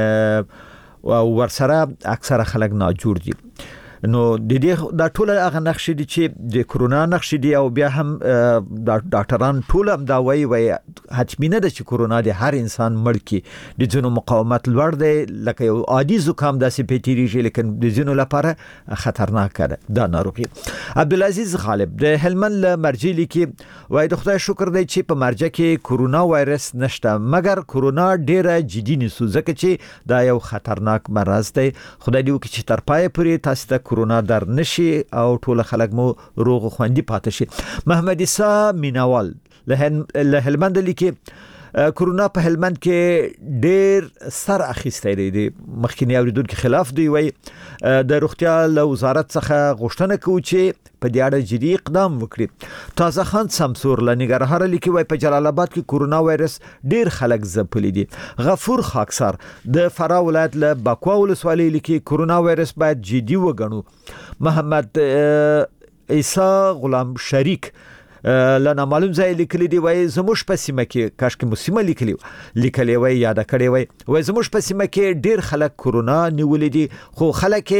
او ورسره اکثر خلک ناجوړ دي نو د دې د ټول هغه نقشې دي چې د کورونا نقشې دي او بیا هم د ډاکټران ټول هم دا وایي وایي حتمی نه ده چې کورونا د هر انسان مړ کی د ځینو مقاومت لوړ دی لکه یو عادي زکام داسې پیټریږي لیکن د ځینو لپاره خطرناک ده دا ناروغي عبدالعزیز غالب د هلمند مرجع لیکي وایي د خدای شکر دی چې په مرجع کې کورونا وایرس نشته مګر کورونا ډیره جدي نیسو ځکه چې دا یو خطرناک مرض دی خدای دې وکړي چې تر پای پورې تاسو ته کورونا در نشي او ټول خلک مو روغ خوندي پاتې شي محمد عیسی میناوال له هلمند لیکي کورونا په هلمند کې ډېر سر اخیستی دی مخکینی اوریدونکو خلاف دی وای د روغتیا له وزارت څخه غوښتنه کوي چې په دې اړه جدي اقدام وکړي تازه خان سمسور له نګرهار لیکي وای په جلال آباد کې کورونا وایرس ډېر خلک ځپلي دي غفور خاکسار د فراه ولایت له بکوا ولسوالۍ لیکي کورونا وایرس باید جدي وګڼو محمد عیسی غلام شریک لنا معلوم ځای لیکلي دی وای زموږ په سیمه کې کاش کې مسیمه لیکلي لیکلي وای یاد کړی وای وای زموږ په سیمه کې ډیر خلک کورونا نیولې دي خو خلک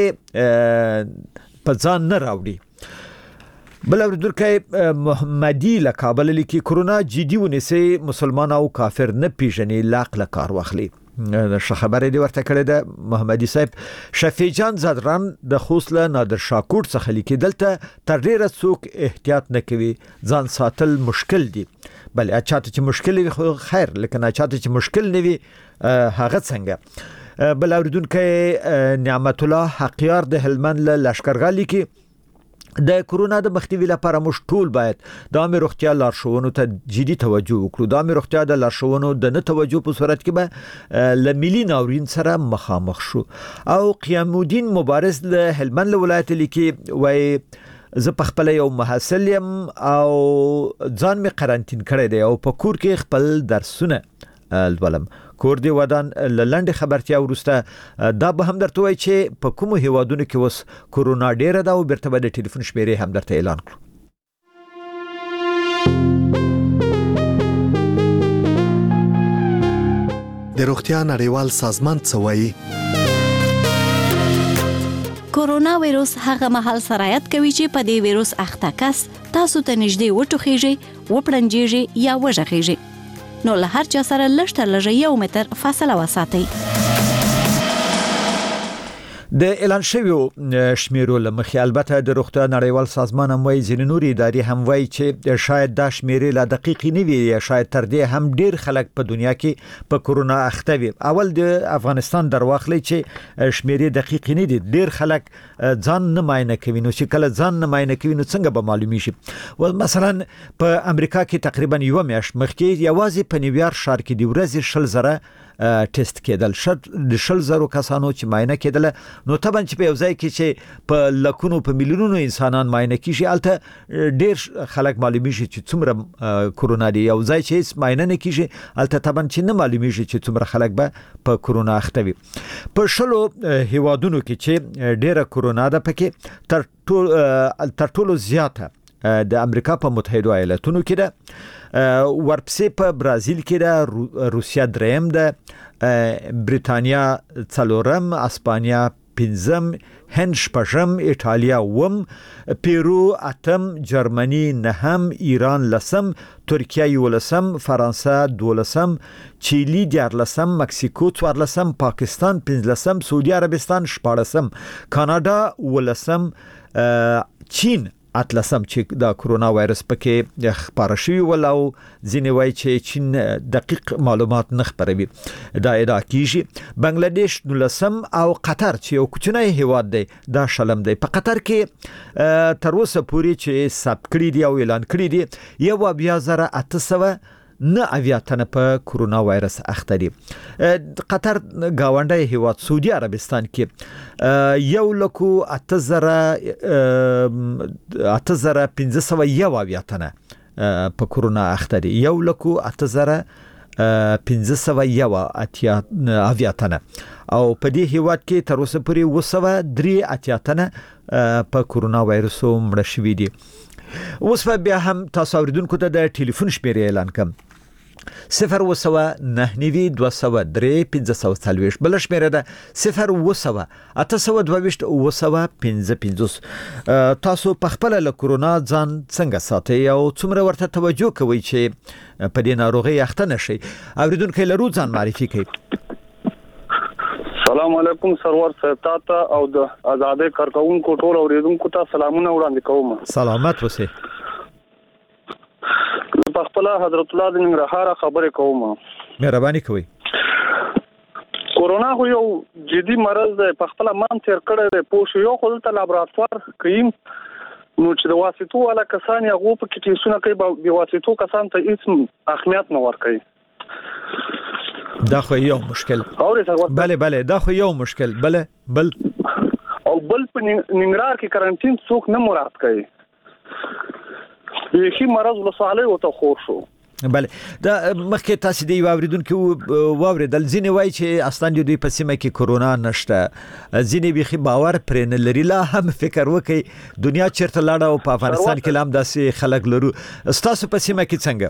په ځان نه راوړي بل ورته محمدي له کابل لیکي کورونا جدي ونیسي مسلمان او کافر نه پیژني لاق له کار واخلي ش خبره دی ورته کړی ده محمدي صاحب شفیع جان زادران د خوسله نادر شاکوټ څخه لیکي دلته تر ډیره څوک احتیاط نه کوي ځان ساتل مشکل دي بل اچاته چې مشکل وي خو خیر لیکن اچاته چې مشکل نه وي هغه څنګه بل اوریدونکو نعمت الله حقیار د هلمند له لشکرګاه لیکي د کورونا د مخنیوي لپاره موږ ټول باید د عامه روغتیا لارښوونو ته جدي توجه وکړو د عامه روغتیا د لارښوونو د نه توجه په صورت کې به ل ملي ناورین سره مخامخ شو او قیام الدین مبارز له هلمند ولایت لیکي وای زه په خپل یو محصل يم او ځان می قرنټین کړی دی او په کور کې خپل درسونه ولم کور دی ودان لنډ خبرتیا ورسته دا به هم درته وای چې په کوم هیوادونو کې وس کورونا ډیره دا او برته د ټلیفون شمیرې هم درته اعلان کړو د روغتیا نړیوال سازمان څه وایي؟ کورونا وایروس هغه مهال سرایت کوي چې په دې وایروس اخته کس تاسو ته نږدې وټوخیږي، وپړنجیږي یا وژغیږي. نو له هر چا سره لږ تر لږه یو متر فاصله وساتئ. د اعلان شویو شمیرو لمخې البته د روغتیا نړیوال سازمان هم وایي ځینې نورې ادارې هم وایي چې شاید دا شمیرې لا دقیقې نه وي یا شاید تر دې هم ډیر خلک په دنیا کې په کورونا اخته وي. اول د افغانستان درواخلي چې شمیرې دقیقې نه دي، ډیر خلک ځان نه معاینه کوي. نو چې کله ځان نه معاینه کوي نو څنګه به معلومي شي؟ ول مثلا په امریکا کې تقریبا یو میاشت مخکې یوازې په نیویارک ښار کې د ورځې شل زره ټیسټ کېدل، شل د شل زرو کسانو چې معاینه کېدل. نو طبعا چې په یو ځای کې چې په لکونو په میلیونونو انسانان معاینه کیږي، البته ډیر خلک معلومي شي چې څومره کورونا دی. یو ځای چې معاینه نه کیږي البته طبعا چې نه معلومي شي چې څومره خلک به په کورونا اخته وي. په شلو هیوادونو کې چې ډیره کورونا ده پکې تر ټولو تر ټولو زیاته د امریکا په متحده ایالاتونو کې ده، ورپسې په برازیل کې ده، روسیا دریم ده، بریتانیا څلورم، اسپانیا پنځم، هند شپږم، ایټالیا اووم، پیرو اتم، جرمني نهم، ایران لسم، ترکیه یولسم، فرانسه دولسم، چیلی دیارلسم، مکسیکو څوارلسم، پاکستان پنځلسم، سعودي عربستان شپاړسم، کاناډا ولسم، چین اتلسم چې دا کورونا وایرس پکې خبره شوی ولو ځینې وایي چې چین دقیق معلومات نه خبروي. دا ادعا کیږي. بنگلاديش نولسم او قطر چې یو کوچنی هیواد دی دا شلم دی. په قطر کې تر اوسه پورې چې ثبت کړي دي او اعلان کړي دي یو بیا زره اته سوه نه اویا تنه په کورونا وایرس اخته دي. قطر گاونډی هیواد سعودي عربستان کې یو لکو اته زره اته زره پنځه سوه یو اویا تنه په کورونا اخته دي. یو لکو اته زره پنځه سوه یو اویا تنه او په دې هیواد کې تر اوسه پورې اوه سوه درې اتیا تنه په کورونا وایرس مړه شوي دي. اوس بیا هم تاسو اوریدونکو ته د ټلیفون شمیرې اعلان کوم: صفر اوه سوه نهه نوي دوه سوه درې پنځه سوه څلوېښت. بل شمیره ده صفر اوه سوه اته سوه دوه ویشت اوه سوه پنځه پنځوس. تاسو په خپل له کورونا ځان څنګه ساتئ او څومره ورته توجه کوئ چې په دې ناروغي اخته نشئ؟ اوریدونکو لرو ځان معرفي کړئ. السلام علیکم سرور صاحب، تاسو او د آزادې کارکونکو ټول اوریدونکو ته سلامونه وړاندې کوم. سلامت اوسئ. په خپل حضرت الله د ننګرهار خبرې کوم. مهرباني کوئ. کورونا خو یو جدي مرض دی، په خپل مان تیر کړی دی. پوه شو یو خو دلته لابراتوار کوي نو چې د واسطو والا کسان یا غو په کې ټیسټونه کوي، به واسطو کسان ته هیڅ اهمیت نه ورکوي. دا خو یو مشکل. بله بله دا خو یو مشکل. بله بل او بل په ننګرهار کې کرانتین څوک نه مراد کوي. یخي مرض ولسواله او ته خور شو. بله دا مخکې تاسو دی واوریدونکو واوریدل ځینې وایي چې اصلا دوی په سیمه کې کورونا نشته، ځینې بيخي باور پرې نه لري. لا هم فکر وکي دنیا چیرته لاړه او په افغانستان کې لام داسې خلک لرو. تاسو په سیمه کې څنګه؟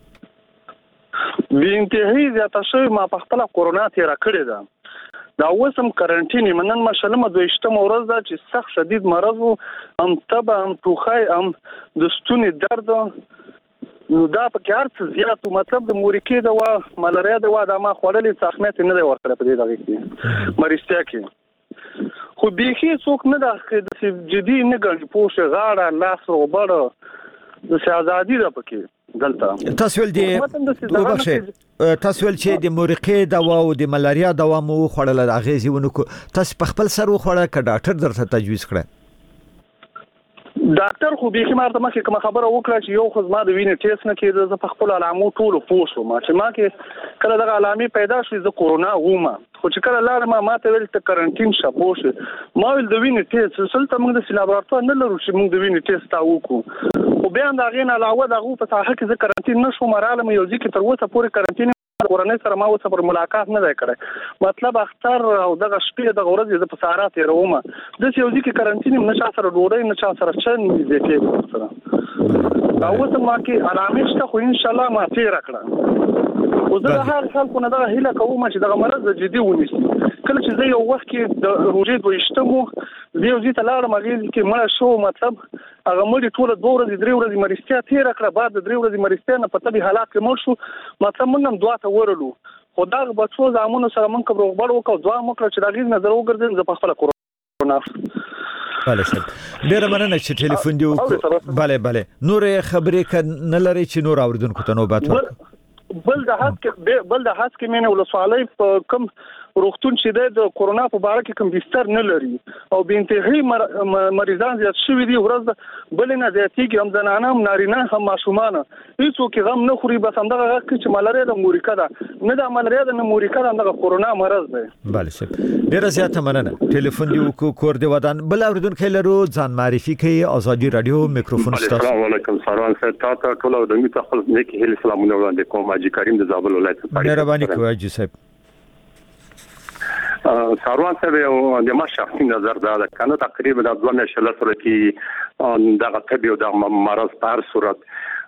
بی انتهایی زیاته شوی. ما په خپل کورونا تیر کړی ده. دا وسم کرنټین منن مشلمه دویشتم ورځ ده چې سخت شدید مرض هم تبه هم ټوخی هم د ستوني درد نو دا په کار څه زیات مطلب د مورکې دوا ملاریا دوا دا ما خوړلې څخمت نه دی ورکړه په دې دغه کې مریضتیا کې خو بيخي څوک نه دا جدي نه ګڼي. پوښه غاړه لاس روبړ د ازادي ده پکې دلته. تاسو ول دي وبخښه تاسو ول چې د مورقې دوا او د ملاریا دوا مو خوړل اغیزي ونکو تاسو په خپل سر خوړل ک ډاکټر درته تجویز کړ؟ ډاکټر خو به خمار ته مخکې کوم خبره وکړه چې یو خو زما د وینې ټیسټ نه کېده. زه په خپل علامو ټول پوښتم چې ما کې کله دغه علامې پیدا شوې زه کورونا وم، خو چې کله لاړم ما ته ویل ته کرنټین شه پوښ ما ویل د وینې ټیسټ سلته موږ د لابراتوار نه لرو چې موږ د وینې ټیسټ تا وکړو. خو بیا دا غین علاوه دغه په ساحه کې زه کرنټین نشم مرالم یو ځکه تر اوسه پورې کرنټین کورنۍ سره ما اوسه پر ملاقات نه دی کړی. مطلب اختر او دغه شپې دغه ورځ د په سهارات یې رومه د یو ځکه کرنټین نه چا سره ډوډۍ نه چا سره چن دې کې سره دا اوسه ما کې علامه شته خو ان شاء الله ما تیر کړه. او زه د هر خلکو نه دغه هیله کوم چې دغه مرض جدي ونیسي. کله چې زه یو وخت کې د روژې دویشتمو زه یو ځای ته لاړم، هغې کې مړه شو، مطلب هغه مړي ټوله دوه ورځې درې ورځې مریضتیا تېره کړه، بعد د درې ورځې مریضتیا نه په طبي حالات کې مړ شو. مطلب موږ هم دعا ته ورلو، خو دغه بچو زامنو سره موږ که روغبړ وکړو، دعا مو وکړه چې د هغې نظر وګرځوم. زه په خپله کورونا بله صاحب ډیره مننه چې ټلیفون دی وکړو. بله بله نورې خبرې که نه لرئ چې نور اوریدونکو ته نوبت ورکړو؟ بل د هڅې بل د هڅې مینه ولسوالۍ په کوم روغتون چې د کورونا په اړه کې کوم بستر نه لري او به انتهایی مر... مریضان زیات شوي دي، ورځ بل نه زیاتېږي، هم زنانه هم نارینه هم ماشومان، هیڅوک غم نه خوري، بس همدغه غږ چې ملاریا د مورکه ده، نه د ملاریا د مورکه ده، همدغه کورونا مرض دی. بله صاحب ډیره زیاته مننه. ټلیفون دی وکړو کور دی ودان. بل اوریدونکی لرو ځان معرفي کوي. آزادي رادیو میکروفون ستاسو. السلام علیکم سروان صاحب، تاسو ټول د میته خپل نیکی هیله سلامونه وړاندې کوم. حاجی کریم د زابل ولایت څخه. مهرباني کوئ حاجی صاحب. سروان صاحب یو د ما شخصي نظر دا ده کنه تقریبا د دوه میاشتې لپاره کې دغه طبي او د مرض په هر صورت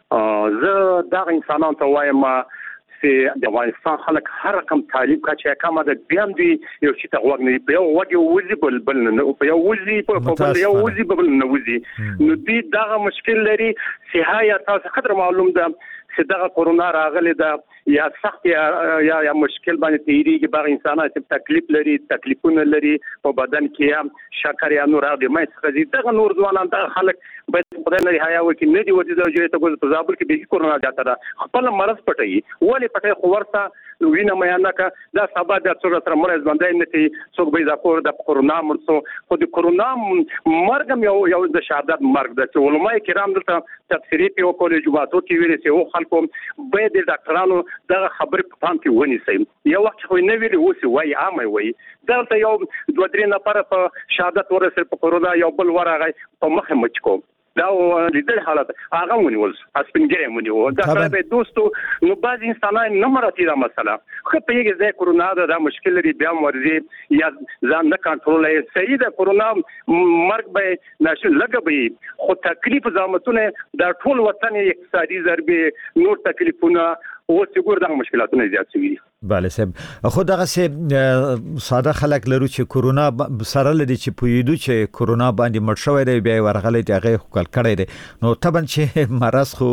زه دغه انسانان ته وایم چې د افغانستان خلک هر رقم تعلیب کا چې کومه د بیان دی یو چې تغوګ نه په یو وګي وځي بل بل نه په یو وځي په بل یو وځي بل نه وځي نو دې دغه مشکل لري صحه تاسو خطر معلوم ده چې دغه کورونا راغلی ده یا سخت یا یا, یا مشکل باندې تیریږي، باغ انسانات تکلیف لري، تکلیفونه لري په بدن کې هم شکر یا نور هغه مې څه دغه نور ځوانان ته خلک باید خدای نه حیا وکړي نه دی وځي د جوړې ته په زابل کې به کورونا جاته ده خپل مرض پټي ولې پټي خو ورته وینه مې نه کا دا سبا د څو تر مرض باندې نه تي څوک به ځکور د کورونا مرسو خو د کورونا مرګ یو یو د شهادت مرګ د علماء کرام دلته تفسیری په کولې جواتو کې ویلي چې او خلکو به د ډاکټرانو دا خبر په پام کې ونیسي. یو وخت خو نه ویلي اوس وای عامه وای دلته یو دوه درې نفر په شهادت ورسره په کورونا یو بل ورغی په مخه مچ کو دا لیدل حالت هغه ونیول اسپنګره ونیول دا سره به دوستو نو بعض انسانان نه مراتي دا مسله خو په یوه ځای کورونا دا مشکل لري بیا ورزي یا ځان نه کنټرولای صحیح دا کورونا مرګ به نشه لګوي خو تکلیف زامتونه دا ټول وطن اقتصادي ضربه نور تکلیفونه او څنګه دا مشکلاتونه زیات شوي. بله صاحب خو دغه سه ساده خلک لرو چې کورونا سره لري چې پویدو چې کورونا باندې مړ شوی دی بیا ورغلی دی هغه خپل کړی دی نو طبعا چې مرض خو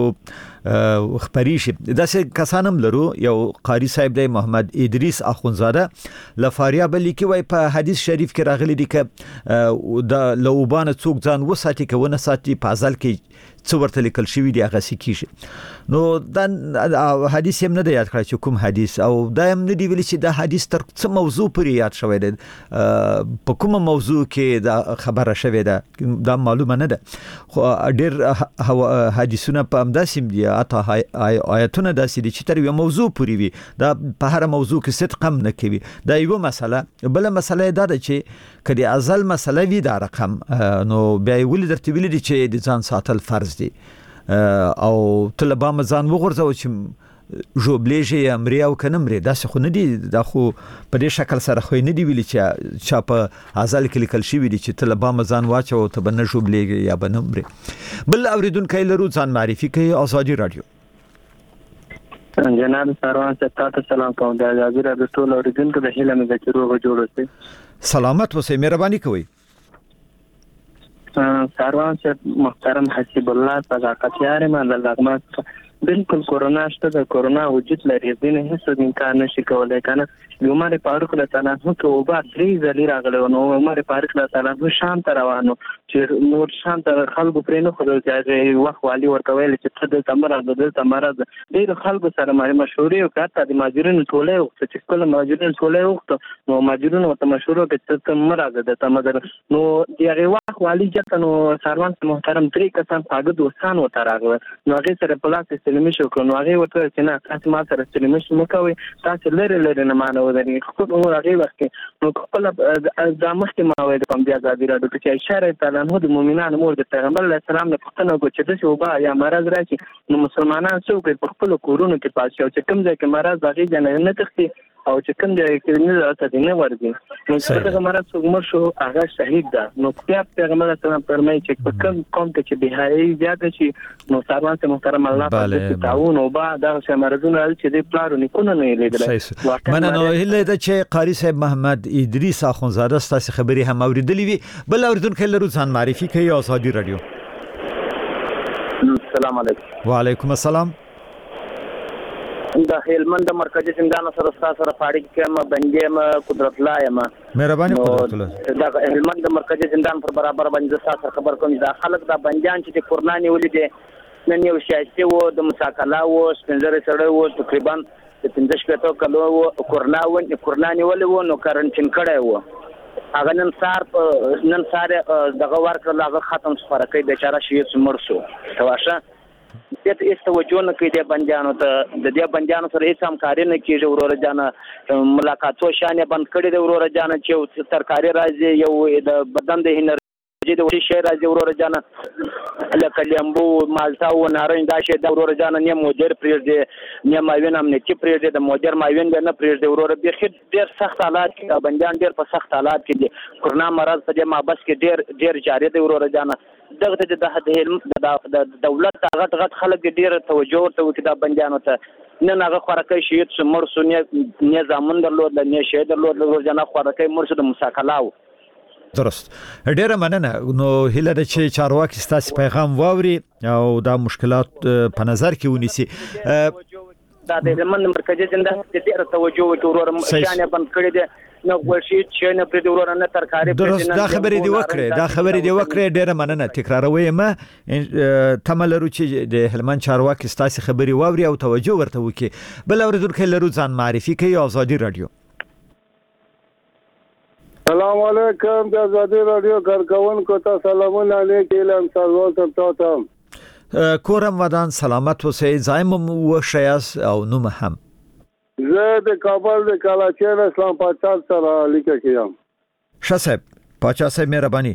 خبري شي داسې کسانم لرو. یو قاری صاحب دی محمد ادریس اخونزاده لفاریا بلی کې وای په حدیث شریف کې راغلی دی ک د لوبانه څوک ځان وساتي که ونه ساتي په ازل کې څو ورته لیکل شوی دی هغه سکیږي نو دا حدیث هم نه دی یاد کړی چې کوم حدیث او دا هم نه دی ویلي چې دا حدیث تر څه موضوع پورې یاد شوی دی په کومه موضوع کې دا خبره شوې ده دا معلومه نه ده خو ډېر حدیثونه په همداسې دي اته آیتونه داسې دي چې تر یو موضوع پورې وي دا په هر موضوع کې صدق هم نه کوي. دا یو مسله. بل مسله دا ده چې کدي ازل مسله وي دا رقم نو بیا ولې درته ویل دي چې د ځان ساتل فرض دي او طلبه مزان وغورځو چې جوبلېږي یا مري او کنه مري دا څه خو نه دي دا خو په دې شکل سره خو نه دی ویلي چې چا په ازل کې لیکل شوی دي چې طلبه مزان واچو ته بنه جوبلېږي یا بنه مري. بل اوریدونکو لرو ځان معرفي کوي. آزادي رادیو. جناب سروان صاحب تاسو سلام کوم. د آزادي رادیو ټول اوریدونکو د هیله مې د چروغ جوړ اوسئ. سلامت اوسئ. مهرباني کوئ. سروان صاحب محترم حسیب الله صداقت یاره من لغمت بالکل کورونا شته د کورونا وجود لري دین هیڅ امکان نشي کولای کنه عمر فاروق الله تعالی نو ته او با درې ځلې راغله نو عمر فاروق الله تعالی نو شام ته روانو چې نور شام ته خلکو پرې نه خدای چې وخت والی ورکوي چې د تمره د تمره ډېر خلکو سره مشورې او کاته د ماجرونو ټوله وخت چې کله ماجرونو ټوله وخت نو ماجرونو ته مشوره کوي چې تمره د تمره نو دغه وخت والی چې نو سروان محترم درې کسان پاګه دوستان و تراغله نو هغه سره په لاس سلمی شو کړو نو هغه وته چې نه تاسو ما سره سلمی شو مکوي تاسو لری لری نه مانو درې خو نو هغه وخت نو خپل د مخکې ما وې د پم بیا ځادي راډو چې اشاره تعالی نو د مؤمنانو مور د پیغمبر علیه السلام نه پښتنه کو چې د شوبا یا مرز راشي نو مسلمانان څوک په خپل کورونو کې پاتې او چې کوم ځای کې مرز هغه جن نه تختی او چې کوم دی کې نه راځي نه ورګي نو څنګه کومه څومره شو هغه شهید ده نو بیا پیغمبر اسلام فرمایي چې په کوم قوم کې چې بهایي زیاته شي نو سروان ته محترم الله پاک تعاون او بعد دا چې مرزونه چې دی پلارو نکونه نه لیدل مننه هله د چې قاری صاحب محمد ادریس اخونزاده ستاسو خبري هم اوریدلې وي بل اوریدونکو لرو ځان معرفي کوي آزادي رادیو السلام علیکم وعلیکم السلام د هلمند مرکزی زندان سره سره فاړی کې م بنګې م قدرت الله یم مهرباني قدرت الله د هلمند مرکزی زندان پر برابر باندې سره خبر کوم دا خلک د بنجان چې کورنا نیولې دي نن یو سیاسي وو د مساکلا وو سپنځره سره وو تقریبا د پنځه شپږ کلو وو کورنا و کورنا نیولې وو نو کارنټین کړه وو هغه نن سار نن سار دغه ورکړه هغه ختم سپاره کوي بیچاره شي څمر شو تواشه دته است توجه نه کوي د بنجانو ته د دې بنجانو سره هیڅ همکاري نه کیږي ورور جان ملاقاتو شانه بند کړي د ورور جان چې ترکاری راځي یو د بدن د هنر د وشي شي راځي ورور جان لکه لیمبو مالټا او نارنج دا شي د ورور جان نه مدیر پریږدي نه ماوین امنیتي پریږدي د مدیر ماوین نه پریږدي ورور به خې ډیر سخت حالات کې بنجان ډیر په سخت حالات کې دي کرونا مرض په دې مابس کې ډیر ډیر جاری دی ورور جان دغه د د دولت غټ غټ خلک ډیر توجه ورته وکړي د بنجانو ته نه هغه خورکې شهید څمر سونی نه زامن درلود نه شهید درلود ورور جان خورکې مرشد مساکلاو درست ډیره مننه نو هله د چې چارواکي ستاسو پیغام واوري او دا مشکلات په نظر کې ونیسي دا د هلمند مرکزی زندان ته ډیره توجه ورته شانه بند کړی دی نو ورشي چې نه پر دې ورانه ترکاری درست دا خبرې دی وکړه دا خبرې دی وکړه ډیره مننه تکراروي ما تملرو چې د هلمند چارواکي ستاسو خبري واوري او توجه ورته وکړي بل اوریدونکو لرو ځان معرفي کوي آزادي رادیو السلام علیکم د آزادي رادیو کارکونکو ته سلامونه علیکم سلام تاسو کورم ودان سلامت اوسئ زایم و شیاس او نوم هم زه د کابل د کلاچین اسلام پاچا سره لیکه کیم شاسب پاچا صاحب مهرباني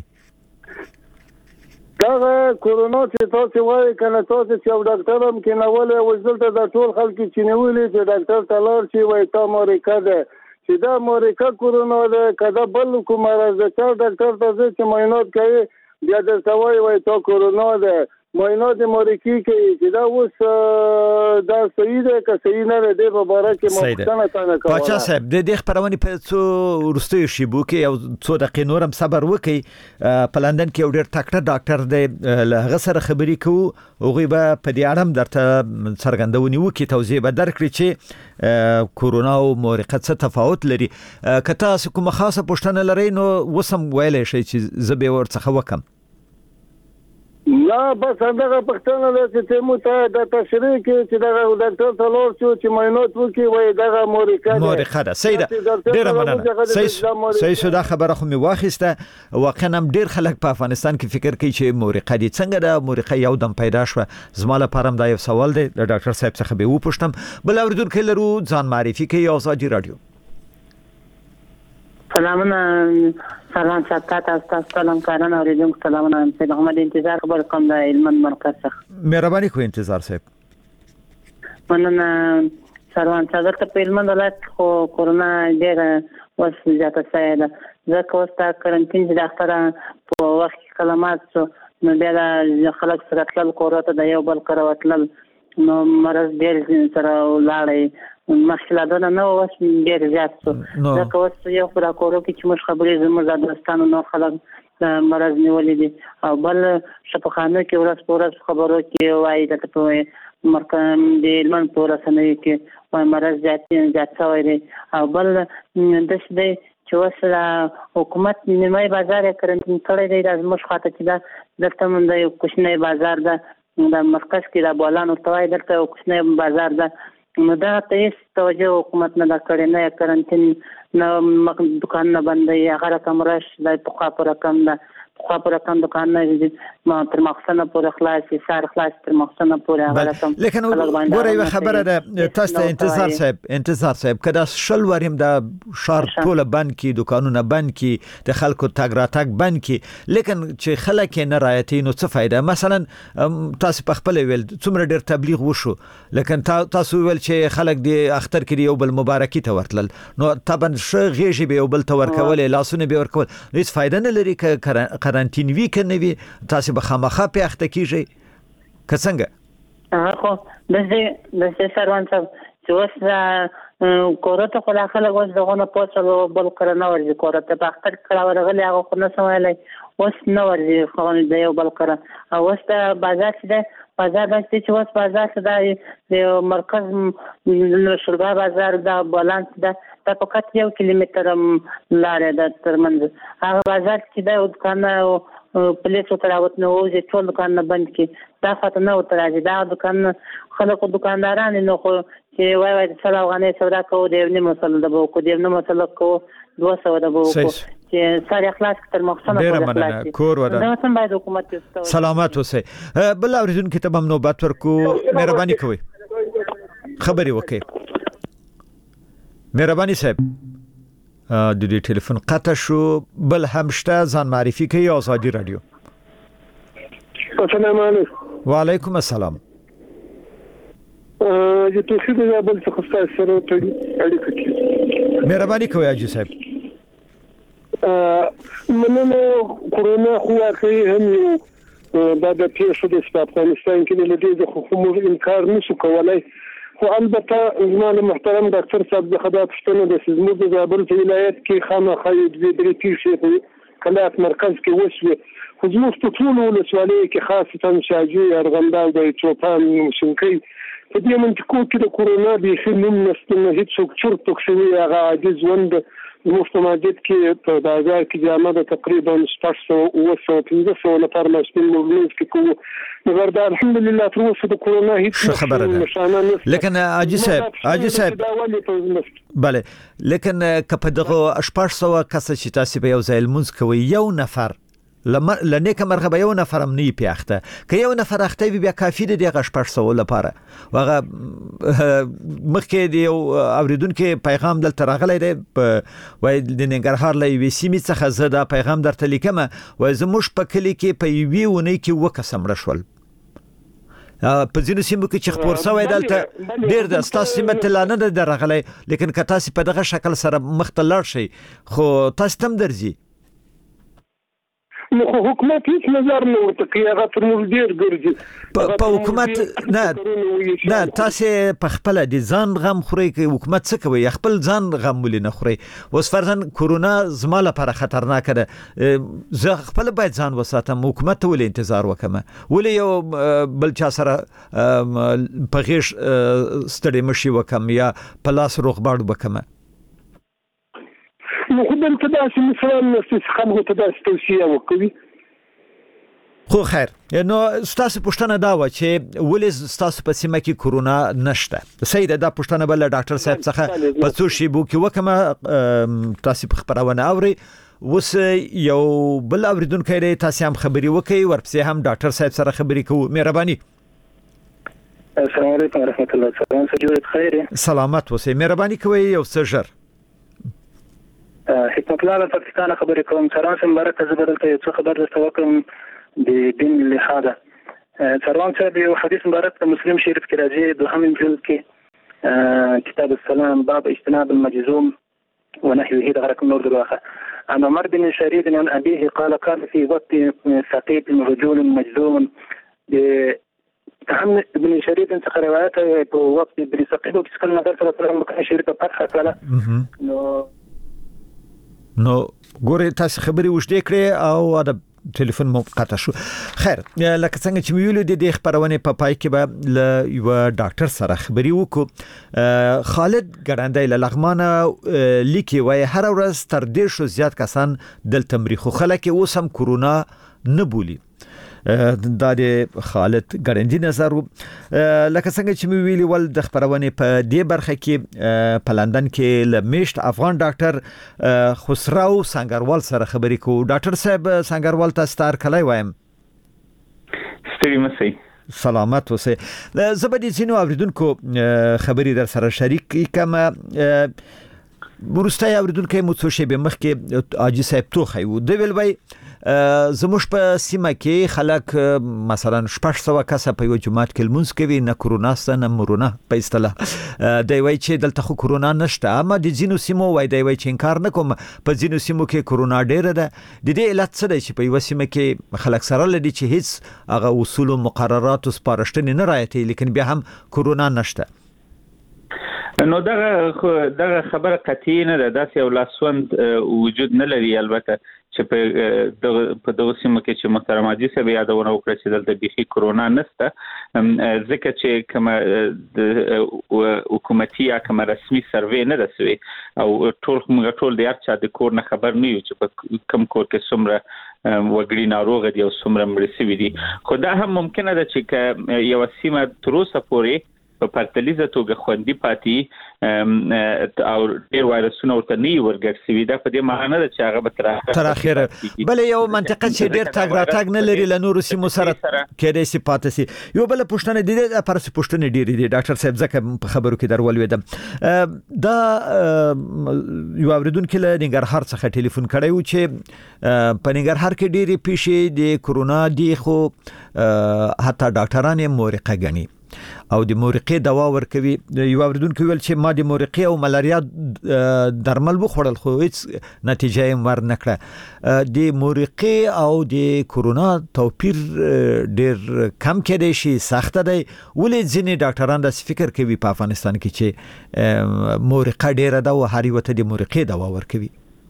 دا کورونا چې تاسو وایي کنه تاسو چې ډاکټر هم کې نه ولې وځلته د ټول خلک چې نه ولې چې ډاکټر تلار چې وایي تا موريکا ده چې دا موريکا کورونا ده کدا بل کوم راز ده چې ډاکټر ته چې معاینات کوي بیا د سوای وایي تا کورونا ده معاینات موريکي کې چې دا اوس دا صحیح ده که صحیح نه ده په باره کې مخکنه تانه کوي پاچا صاحب د دې خبرونه په څو ورستي شی بو کې او څو دقیقې نورم صبر وکي په لندن کې ډېر تکړه ډاکټر دی له سره خبري کوو او غیبه په دې اړه درته څرګندونی وکي توضیح به درکړي چې کورونا او موريقه څه تفاوت لري کته کومه خاصه پوښتنه لري نو وسم ویلې شي چې زبې ورڅخه وکم لا بس هغه پښتنه ده چې مو ته د تشریح کې چې دا ډاکټر تلور شو چې معاینات وکي وای دا موريکا ده موريکا ده سیده ډیر مننه صحیح صحیح شو دا خبره خو می واخیسته واقعا هم ډیر خلک په افغانستان کې فکر کوي چې موريکا دي څنګه ده موريکا یو دم پیدا شو زماله پرم دا یو سوال دی د ډاکټر صاحب څخه به وپوښتم بل اوریدونکو لرو ځان معرفي کوي آزادي رادیو سلامونه سلام شکایت از تاسو سلام کاران اوریدونکو سلامونه سید احمد انتظار خبر کوم د هلمند مرکز څخه مهرباني کوئ انتظار صاحب مننه سروان صدر ته په هلمند ولایت خو کورونا ډېره وس زیاته شوې ده ځکه اوس دا کرنټین چې ډاکټر په وخت کې کلمات شو نو بیا د خلک سره تلل کورو ته د یو بل کره وتلل نو مرض ډېر سره ولاړی مشکلاتونه نو اوس ډېر زیات شو ځکه اوس یو پر کورو کې چې موږ خبرې زموږ د دوستانو نو خلک مرض نیولې دي او بل شفاخانه کې ورځ په ورځ خبرو کې وایي د په مرکز د هلمند په رسنیو کې وایي مرض زیات زیات شوی دی او بل داسې دی چې اوس حکومت نیمایي بازار یې کرنټین کړی دی دا زموږ خواته چې دا دلته مونږ د یو کوچنی بازار ده د مرکز کې د بولان ورته وایي دلته یو کوچنی بازار ده نو دا ته هیڅ توجه حکومت نه دا کړې نه کرنټین نه دکان نه بندي هغه رقم راش د په خوا رقم ده خو پر رقم دکان نه ما تر مخسنه پر خلاص سار خلاص تر مخسنه پر هغه رقم لیکن ګوره خبره ده تاسو ته انتظار صاحب انتظار صاحب کدا شل وریم د شهر ټول بند کی دکانونه بند کی د خلکو تاګ را تاګ بند کی لیکن چې خلک نه رایتي نو څه فائدہ مثلا تاسو په خپل ویل څومره ډیر تبلیغ وشو لیکن تاسو ویل چې خلک د اختر کې یو بل مبارکي ته ورتل نو طبعا ش غیږي به یو بل ته ورکول لاسونه به ورکول هیڅ فائدہ نه لري ک قرنټین وی کنه وی تاسو به خامخا په اخته کیږي که څنګه هغه خو د دې د دې سروان صاحب چې وسه کورته خو داخله غوښ دغه پوسټ بل کړنه ورځي کورته په اختر کړه ورغلی هغه خو نه سمایلی اوس نه ورځي خو د یو بل کړه او اوس ته بازار چې بازار باندې چې اوس بازار څخه د مرکز شرګا بازار د بالانس د په فقط یو کیلومتر لاره ده ترمنځ هغه بازار چې د دکان پولیسو تراوت نه وځي ټول دکان نه بند کی دا فاته نه وتراځي دا دکان خلکو دکانداران نه خو چې وای وای سره افغاني سودا کوو د یو مسله د بو کو د یو مسله کو دوه سو د بو کو چې ساري اخلاص تر مخسنه اخلاص کور ودا دا سم باید حکومت سلامات اوسه بل اوریدون کې تمام نوبت ورکو مهرباني کوئ خبري وکړئ مهرباني صاحب د دې ټلیفون قطع شو بل همشته ځان معرفي کوي آزادي رادیو السلام علیکم وعلیکم السلام ا چې تاسو د بل څه خاصه سره ته اړیکه کوي مهرباني کوي اجي صاحب ا مننه کورونا خو واقعي هم بعد پیښو د افغانستان کې د دې د حکومت انکار نشو کولای خو البته زموږ محترم ډاکټر صاحب د خدای پښتنه د زموږ د زابل ولایت کې خامخا د درې پیښې کلات مرکز کې وشوي خو زموږ په ټول ولسوالۍ کې خاصه شاجوی ارغندال د چوپان شونکي په دې منطقو کې د کورونا د خنوم نستنه هیڅ څوک چرته شوی هغه عاجز وند مفتماجت کې په بازار کې جامه د تقریبا شپږ سوه اوه سوه پنځه سوه لپاره ماشین موږ کې کوو مګر دا الحمدلله تر اوسه د کورونا هیڅ خبره ده لیکن اجي صاحب اجي صاحب bale لیکن کله دغه شپږ سوه کس چې تاسو به یو ځای لمونځ کوي یو نفر لما لنیکه مرغه به یو نفر هم نه پیاخته که یو نفر اخته بیا کافی دی دغه شپږ سوه لپاره واغه مخکې دی اوریدونکو پیغام دلته راغلی دی وای د ننګرهار لوي وی سیمه څخه زده پیغام درته لیکم وای زموږ په کلی کې په یوې ونې کې وکسم رشول په ځینو سیمو کې چې خبر سوی دلته ډیر د ستاسو سیمه تلانه د درغلی لیکن که تاسو په دغه شکل سره مختلف شي خو تاسو تم درځي نو حکومت هیڅ نظر نه ورته کوي هغه تر موږ ډیر ګرځي په حکومت نه نه تاسو په خپل د ځان غم خوري کې حکومت څه کوي خپل ځان غم ولې نه خوري اوس فرضاً کورونا زما لپاره خطرناک ده زه خپل باید ځان وساتم حکومت ولې انتظار وکم ولې یو بل چا سره په غیش ستړي مشي وکم یا په لاس روغباړ وکم نو خو دلته داسې مثلا نسې خلکو ته داسې توصیه وکوي خو خیر نو ستاسو پوښتنه دا و چې ولې ستاسو په سیمه کې کورونا نشته سید دا پوښتنه بل ډاکټر صاحب څخه په څو شی بو کې وکمه تاسو په خبرونه اوري وس یو بل اوریدونکو لري تاسو هم خبري وکي ورپسې هم ډاکټر صاحب سره خبري کوو مهرباني السلام علیکم ورحمت الله سلام سجود خیر سلامت وسه مهرباني کوي یو سجر حکمت الله پاکستان خبرې کوم سره سم برکه زبرته یو څه خبر درته وکم د دین لحاظه سروان صاحب یو حدیث مبارک د مسلم شریف کې راځي دوهم جلد کې کتاب السلام باب اجتناب المجذوم ونحوه ده رقم نور دروخه عن عمر بن شريد عن أبيه قال كان في وقت ثقيف رجل مجذوم هم ابن شريد انت روايته په وقت ابن ثقيف کې څنګه نظر سره سره مکه شریف په فتح کړه نو نو ګوره تاسو خبري وشته کړې او دا ټلیفون مو قطع شو خیر لکه څنګه چې ویلو د دې خبرونه په پای کې به ل یو ډاکټر سره خبري وکړو خالد ګړندای له لغمانه لیکي وای هر ورځ تر دې شو زیات کسان دلته مریخو خلک اوس هم کورونا نه بولی د خالد ګړندی نظر لکه څنګه چې مې ویلي ول د خبرونه په دې برخه کې په لندن کې لمیشت افغان ډاکټر خسرو سنگروال سره خبرې کوو. ډاکټر صاحب سنگروال تاسو ستار کله وایم ستړي مسئ سلامت اوسئ. زبدي زینو اوریدونکو خبري در سره شریک کما ورسته اوریدونکو مو څه شی به مخ کې اجي صاحب توخی و د ویل وای زموږ په سیمه کې خلک مثلا شپږ سوه کسه په یو جماعت کې لمونځ کوي نه کرونا ست نه مرونه په اصطلاح دی وای چې دلته خو کرونا نشته اما د زینو سیمو وای دی وای چې انکار نه کوم په زینو سیمو کې کرونا ډیره ده. د دې علت څه دی چې په یو سیمه کې خلک سره لدی چې هیڅ هغه اصول او مقررات او سپارښتنې نه رعایتي لیکن بیا هم کرونا نشته؟ نو دغه دغه خبره قطعی نه ده، داسې یو لاسوند وجود نه لري. البته چې په دغه په دغه سیمه کې چې محترم حاجی صاحب یادونه وکړه چې دلته بيخي کرونا نشته، ځکه چې کومه د حکومتي یا کومه رسمي سروې نه ده سوی او ټول موږ ټول د هر چا د کور نه خبر نه یو چې په کوم کور کې څومره وګړي ناروغ دي او څومره مړ شوي دي. خو دا هم ممکنه ده چې یو سیمه تر اوسه پورې په پرتلیزه توګه خوندي پاتې او ډیر وایرسونه ورته نه ورګر سوي. دا په دې معنی ده چې هغه به تر اخره بل یو منطقه چې ډیر تاګ را تاګ نه لري ل نور سیمو سره کېدای شي پاتې سي. یو بل پښتنه دي د پرس پښتنه ډیر دي ډاکټر صاحب ځکه په خبرو کې درول ویدم دا یو اوریدونکو له ننګرهار څخه ټلیفون کړی و چې په ننګرهار کې ډیری پیښې د کرونا دی خو حتی ډاکټران یې مورقه غني او د مورقې دوا ورکوي. یو اوریدونکو ویل چې ما د مورقې او ملاریا درمل وخوړل خو هیڅ نتیجه یې ور نه کړه. د مورقې او د کرونا توپیر ډیر کم کېدای شي، سخت دی. ولې ځینې ډاکټران د فکر کوي په افغانستان کې چې مورقه ډیره ده او هر یو ته د مورقې دوا ورکوي؟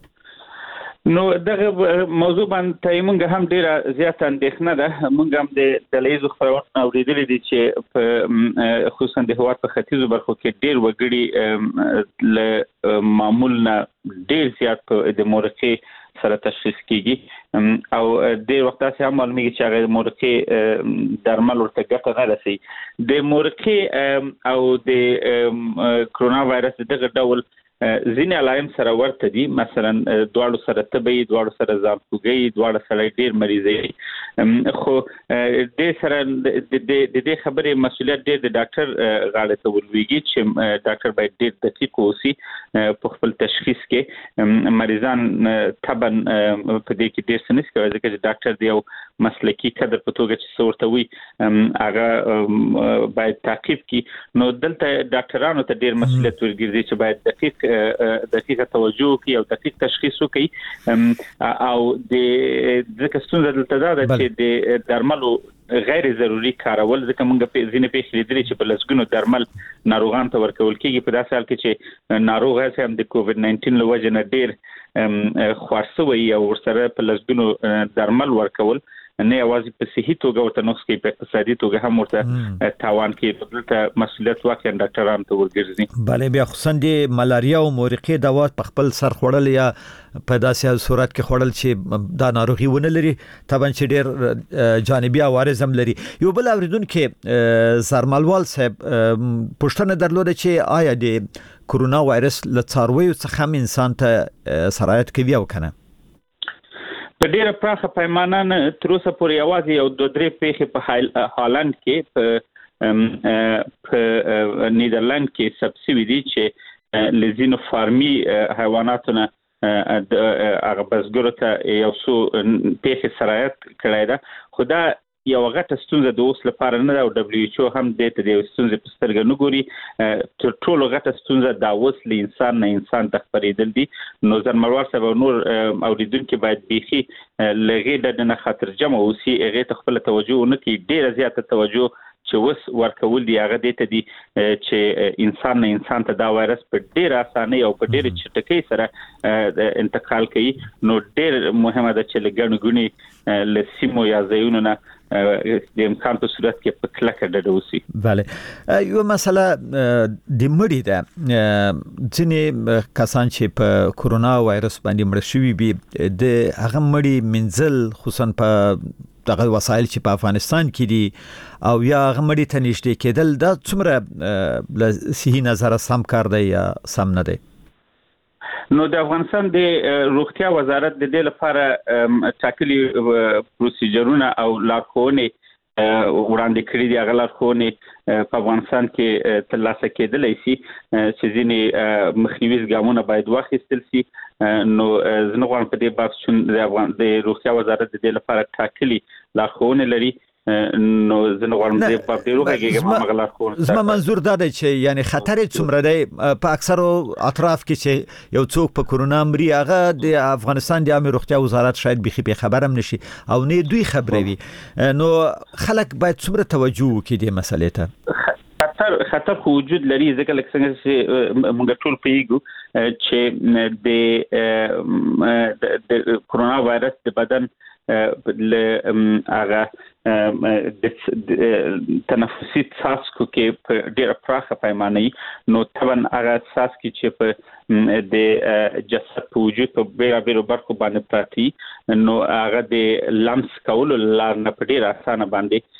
نو دغه موضوع باندې موږ هم ډیره زیاته اندېښنه ده. موږ هم د دلایزو خبرونه اوریدلې دي چې په خصوصا د هواد په ختیځو برخو کې ډیر وګړي له معمول نه ډیر زیات د مورقې سره تشخیص کیږي او ډیر وخت اساسه هم معلومیږي چې هغه مورقې درمل ورته ګټه نه رسي. د مورقې او د کرونا وایرس دغه ډول ځینې علایم سره ورته دي، مثلا دواړو سره تبي، دواړو سره ځانپوګي، دواړو سره ډیر مریضي. خو د سره د دې خبرې مسؤلیت ډیر د ډاکټر غاړه ته ولويږي چې ډاکټر باید ډیر دقیق اوسي په خپل تشخیص کې. مریضان طبعا په دې کې ډیر سنس کوي ځکه چې ډاکټر دی یو مسلکی کډر په توګه چې څورته وي هغه باید تعقیب کی. نو دلته ډاکټرانو ته ډیر مسؤلیت ورګرځي چې باید دقیق دقیقه توجه کوي او دقیق تشخیص وکړي. او د ځکه ستونزه دلته دا ده چې د درملو غیر ضروري کارول، ځکه موږ په ځینې پیښې لیدلې چې په لسګونو درمل ناروغان ته ورکول کېږي په داسې حال کې چې ناروغ هم د کووډ ناینټین له وجې نه ډیر خورسوي او ورسره په لسګونو درمل ورکول نه یوازې په صحي توګه ورته نقص کوي، په اقتصادي توګه هم ورته تاوان کوي. دلته مسؤلیت واقعا ډاکټرانو ته ورګرځي. بله بیا خصوصا د ملاریا او مورقې دوا په خپل سر خوړل یا په داسې صورت کې خوړل چې دا ناروغي ونه لري طبعا چې ډیر جانبي عوارض هم لري. یو بل اوریدونکو زرملوال صاحب پښتنه درلوده چې آیا د کرونا وایرس له څارویو څخه هم انسان ته سرایت کوي او کنه؟ په ډیره پراخه پیمانه نه، تر اوسه پورې یوازې یو دوه درې پیښې په هالند کې په په نیدرلند کې سبسیوي دي چې لزینو فارمي حیواناتونه هغه بزګرو ته یو څو پیښې سرایت کړی ده. خو دا یو غټه ستونزه د اوس لپاره نه ده او دبليو ایچ او هم د دې ستونزې په سترګه نه ګوري. تر ټولو غټه ستونزه دا اوس له انسان نه انسان ته خپرېدل دي. نو زرملوال صاحب او نور اوریدونکو باید بيخي لغې د نه خاطر جمع اوسي، هغه ته خپل توجه نه کوي. ډیره زیاته توجه چې وس ورکول دی هغه دته دي چې انسان نه انسان ته دا وایرس په ډیره اسانه او په ډیره چټکۍ سره انتقال کوي. نو ډیر مهمه ده چې لګڼ غونی لسیمو یا زيونو نه د امکان په صورت کې په کلکه ډډه وسی. بله یو مسله د مړی ده، ځینې کسان چې په کرونا وایرس باندې مړ شوي وي د هغه مړی منزل خصوصا په دغه وسایل چې په افغانستان کې دي او یا غمړي ته نشته کېدل دا څومره له صحي نظر سم کار دی یا سم نه دی؟ نو د افغانستان د روغتیا وزارت د دې لپاره ټاکلي پروسیجرونه او لارښوونې وړاندې کړي دي. هغه لارښوونې په افغانستان کې ترلاسه کېدلی شي چې ځینې مخنیوي ګامونه باید واخیستل شي. نو زه نه غواړم په دې باب چې د افغان د روغتیا وزارت د دې لپاره ټاکلي لارښوونې لري. نو زه نه غواړم دې په دې روغه مغه لارښوونې. زما منظور دا دی چې یعنی خطر څومره دی په اکثرو اطراف کې چې یو څوک په کورونا مري هغه د افغانستان د عامه روغتیا وزارت شاید بخي به خبرم نشي او نه دوی خبروي. نو خلک باید څومره توجه وکړي د مسلې ته؟ خطر خطر خو وجود لري ځکه لکه څنګه چې موږ ټول پیږو چې د کورونا وایرس د بدن له هغه د تنفسي څاڅکو کې په ډېره پراخه پیمانه نو طبعا هغه څاڅکي چې په د جسد په وجود په بیلابیلو برخو باندې پراته نو هغه د لمس کولو لار نه په ډېره اسانه باندې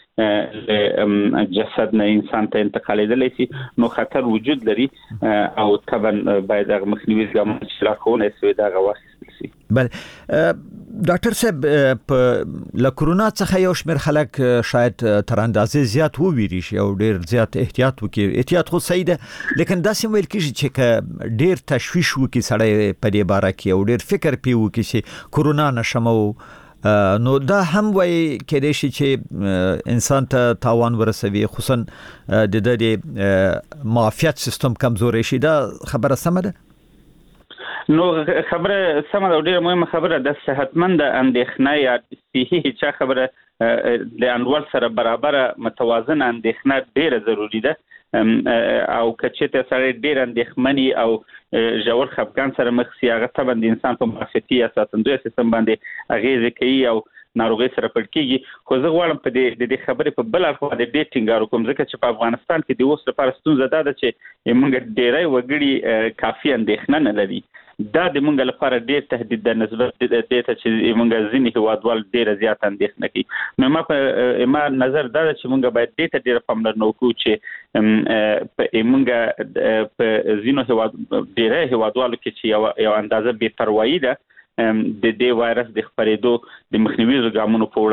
له جسد نه انسان ته انتقالېدلی شي. نو خطر وجود لري او طبعا باید هغه مخنیوي ګامونه چې لارښوونه شوې ده هغه واخیستل شي. بله ډاکټر صاحب په له کورونا څخه یو شمېر خلک شاید تر اندازې زیات وویری شي او ډېر زیات احتیاط وکړي. احتیاط خو صحیح ده لیکن داسې ویل کېږي چې که ډېر تشویش وکړي سړی په دې باره کې او ډېر فکر پې وکړي چې کورونا نشم نو دا هم وایي کېدای شي چې انسان ته تاوان ورسوي خصوصا د د معافیت سیستم کمزوری شي. دا خبره سمه ده؟ نو خبره سمه ده او ډېره مهمه خبره ده. صحتمند اندېښنه یا صحي چا خبره د انډول سره برابر متوازن اندېښنه ډېره ضروری ده او کچته سره ډېر اندېښمني او ژور خپګان سره مخ سي هغه طبعا د انسان په معافیتي یا ساتندوی سیستم باندې اغیزه کوي او ناروغي سره پټ کیږي. خو زه غواړم په دې د خبرې په بل اړخ باندې ډېر ټینګار وکړم ځکه چې په افغانستان کې د اوس لپاره ستونزه ده چې موږ ډېری وګړي کافي اندېښنه نه لري. دا د موږ لپاره ډېر تهدید د نسبت د دې ته چې موږ ځینې هیوادوال ډېر زیات اندېښنه کوي. نو ما په ما نظر دا چې موږ باید دې ته ډېر پاملرنه وکړو چې په موږ په ځینو هیواد ډېر هیوادوالو کې چې یو یو اندازه بې پروایي ده د دې وایرس د خپرېدو د مخنیوي ګامونو په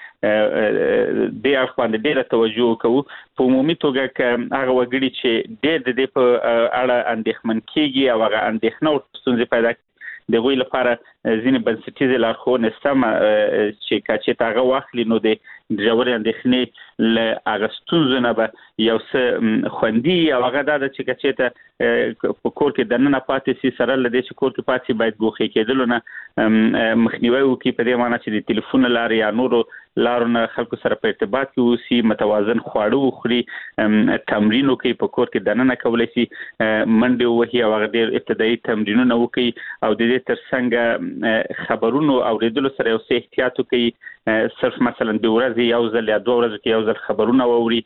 وړاندې د اړخ باندې ډېره توجه وکړو. په عمومي توګه که هغه وګړي چې ډېر د دې په اړه اندېښمن کېږي او هغه اندېښنه او ستونزې پیدا د هغوی لپاره ځینې بنسټیزې لارښوونې سمه چې که چېرته هغه واخلي نو د ژورې اندېښنې له هغه ستونزو نه به یو څه خوندي او هغه دا ده چې که چېرته په کور کې دننه پاتې سي سره له دې چې کور کې پاتې سي باید ګوښې کېدلو نه مخنیوی وکړي په دې معنی چې د تلیفون له لارې یا نورو لارو نه خلکو سره په ارتباط کې اوسي متوازن خواړه وخوري تمرین وکړي په کور کې دننه کولی شي منډې ووهي او هغه ډېر ابتدایي تمرینونه وکړي او د دې تر څنګ خبرونو اوریدلو سره یو څه احتیاط وکړي صرف مثلا د ورځې یو ځل یا دوه ورځې کې یو ځل خبرونه واوري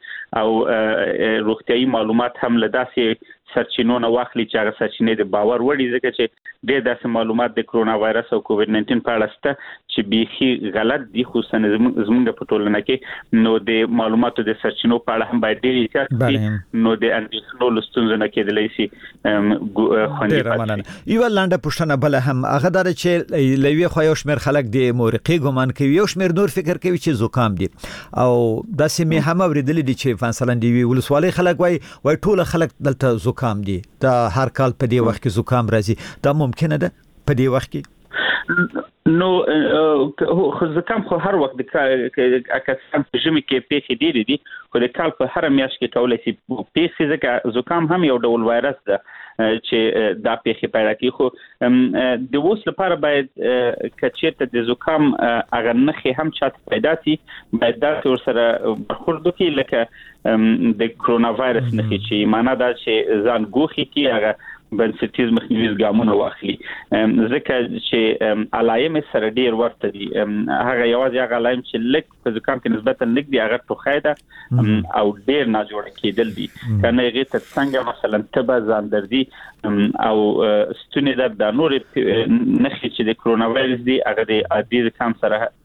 او روغتیایي معلومات هم له داسې سرچینو نه واخلي چې هغه سرچینې د باور وړ ځکه چې ډېر داسې معلومات د کرونا وایرس او کووډ ناینټین په اړه شته چې بیخي غلط دي خصوصا زموږ په ټولنه کې. نو د معلوماتو د سرچینو په اړه هم باید ډېر احتیاط وکړي نو د اندېښنو له ستونزو نه کېدلی شي خوندي پاتې شي. یوه لنډه پوښتنه بله هم هغه دا ده چې له یوې خوا یو شمېر خلک د مورقې ګمان کوي یو شمېر نور فکر کوي چې زکام دي او داسې مې هم اورېدلي دي چې مثلا د یوې ولسوالۍ خلک وایي وایي ټوله خلک دلته زکام دي دا هر کال په دې وخت کې زکام راځي. دا ممکنه ده په دې وخت کې؟ نو خو زکام خو هر وخت د اکثر په ژمي کې پیښې ډېرې دي خو د کال په هره میاشت کې کولی شي پیښې ځکه زکام هم یو ډول وایرس ده چې دا پیښې پیدا کوي. خو د اوس لپاره باید که چېرته د زکام هغه نښې هم چاته پیدا شي باید داسې ورسره برخورد وکړي لکه د کرونا وایرس نښې چې معنا دا چې ځان ګوښې کړي هغه بنسټیز مخنیوي ګامونه واخلي ځکه چې علایم سره ډېر ورته دي. هغه یوازې هغه علایم چې لږ په زکام کې نسبتا لږ دي هغه ټوخی ده او ډېر ناجوړه کېدل دي که نه هغې ته څنګه مثلا تبه ځاندردي او ستوني درد دا نورې نښې چې د کرونا وایرس دي هغه د عادي زکام سره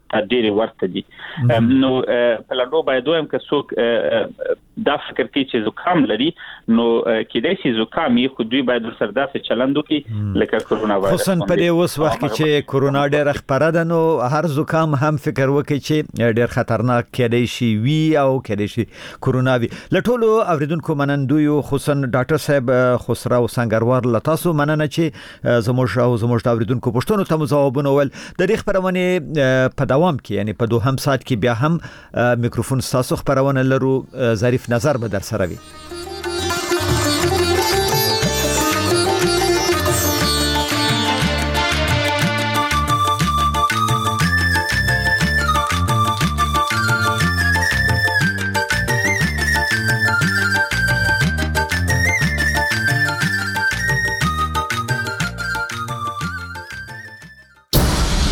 ډېر ورته دي. نو په لړو باید وایم که څوک دا فکر کوي چې زکام لري نو کېدای شي زکام یې خو دوی باید ورسره داسې چلند وکړي لکه کرونا وایرس. خصوصا په دې اوس وخت کې چې کرونا ډېره خپره ده نو هر زکام هم فکر وکړي چې ډېر خطرناک کېدای شي وي او کېدای شي کرونا وي. له ټولو اوریدونکو منندویو خصوصا ډاکټر صاحب خسرو سنگروار له تاسو مننه چې زموږ او زموږ د اوریدونکو پوښتنو ته ځوابونه ول. د دې خبرونه په دوام کې یعنی په دوهم ساعت کې بیا هم میکروفون تاسو خبرونه لرو. ظریف نظر به در سره وي.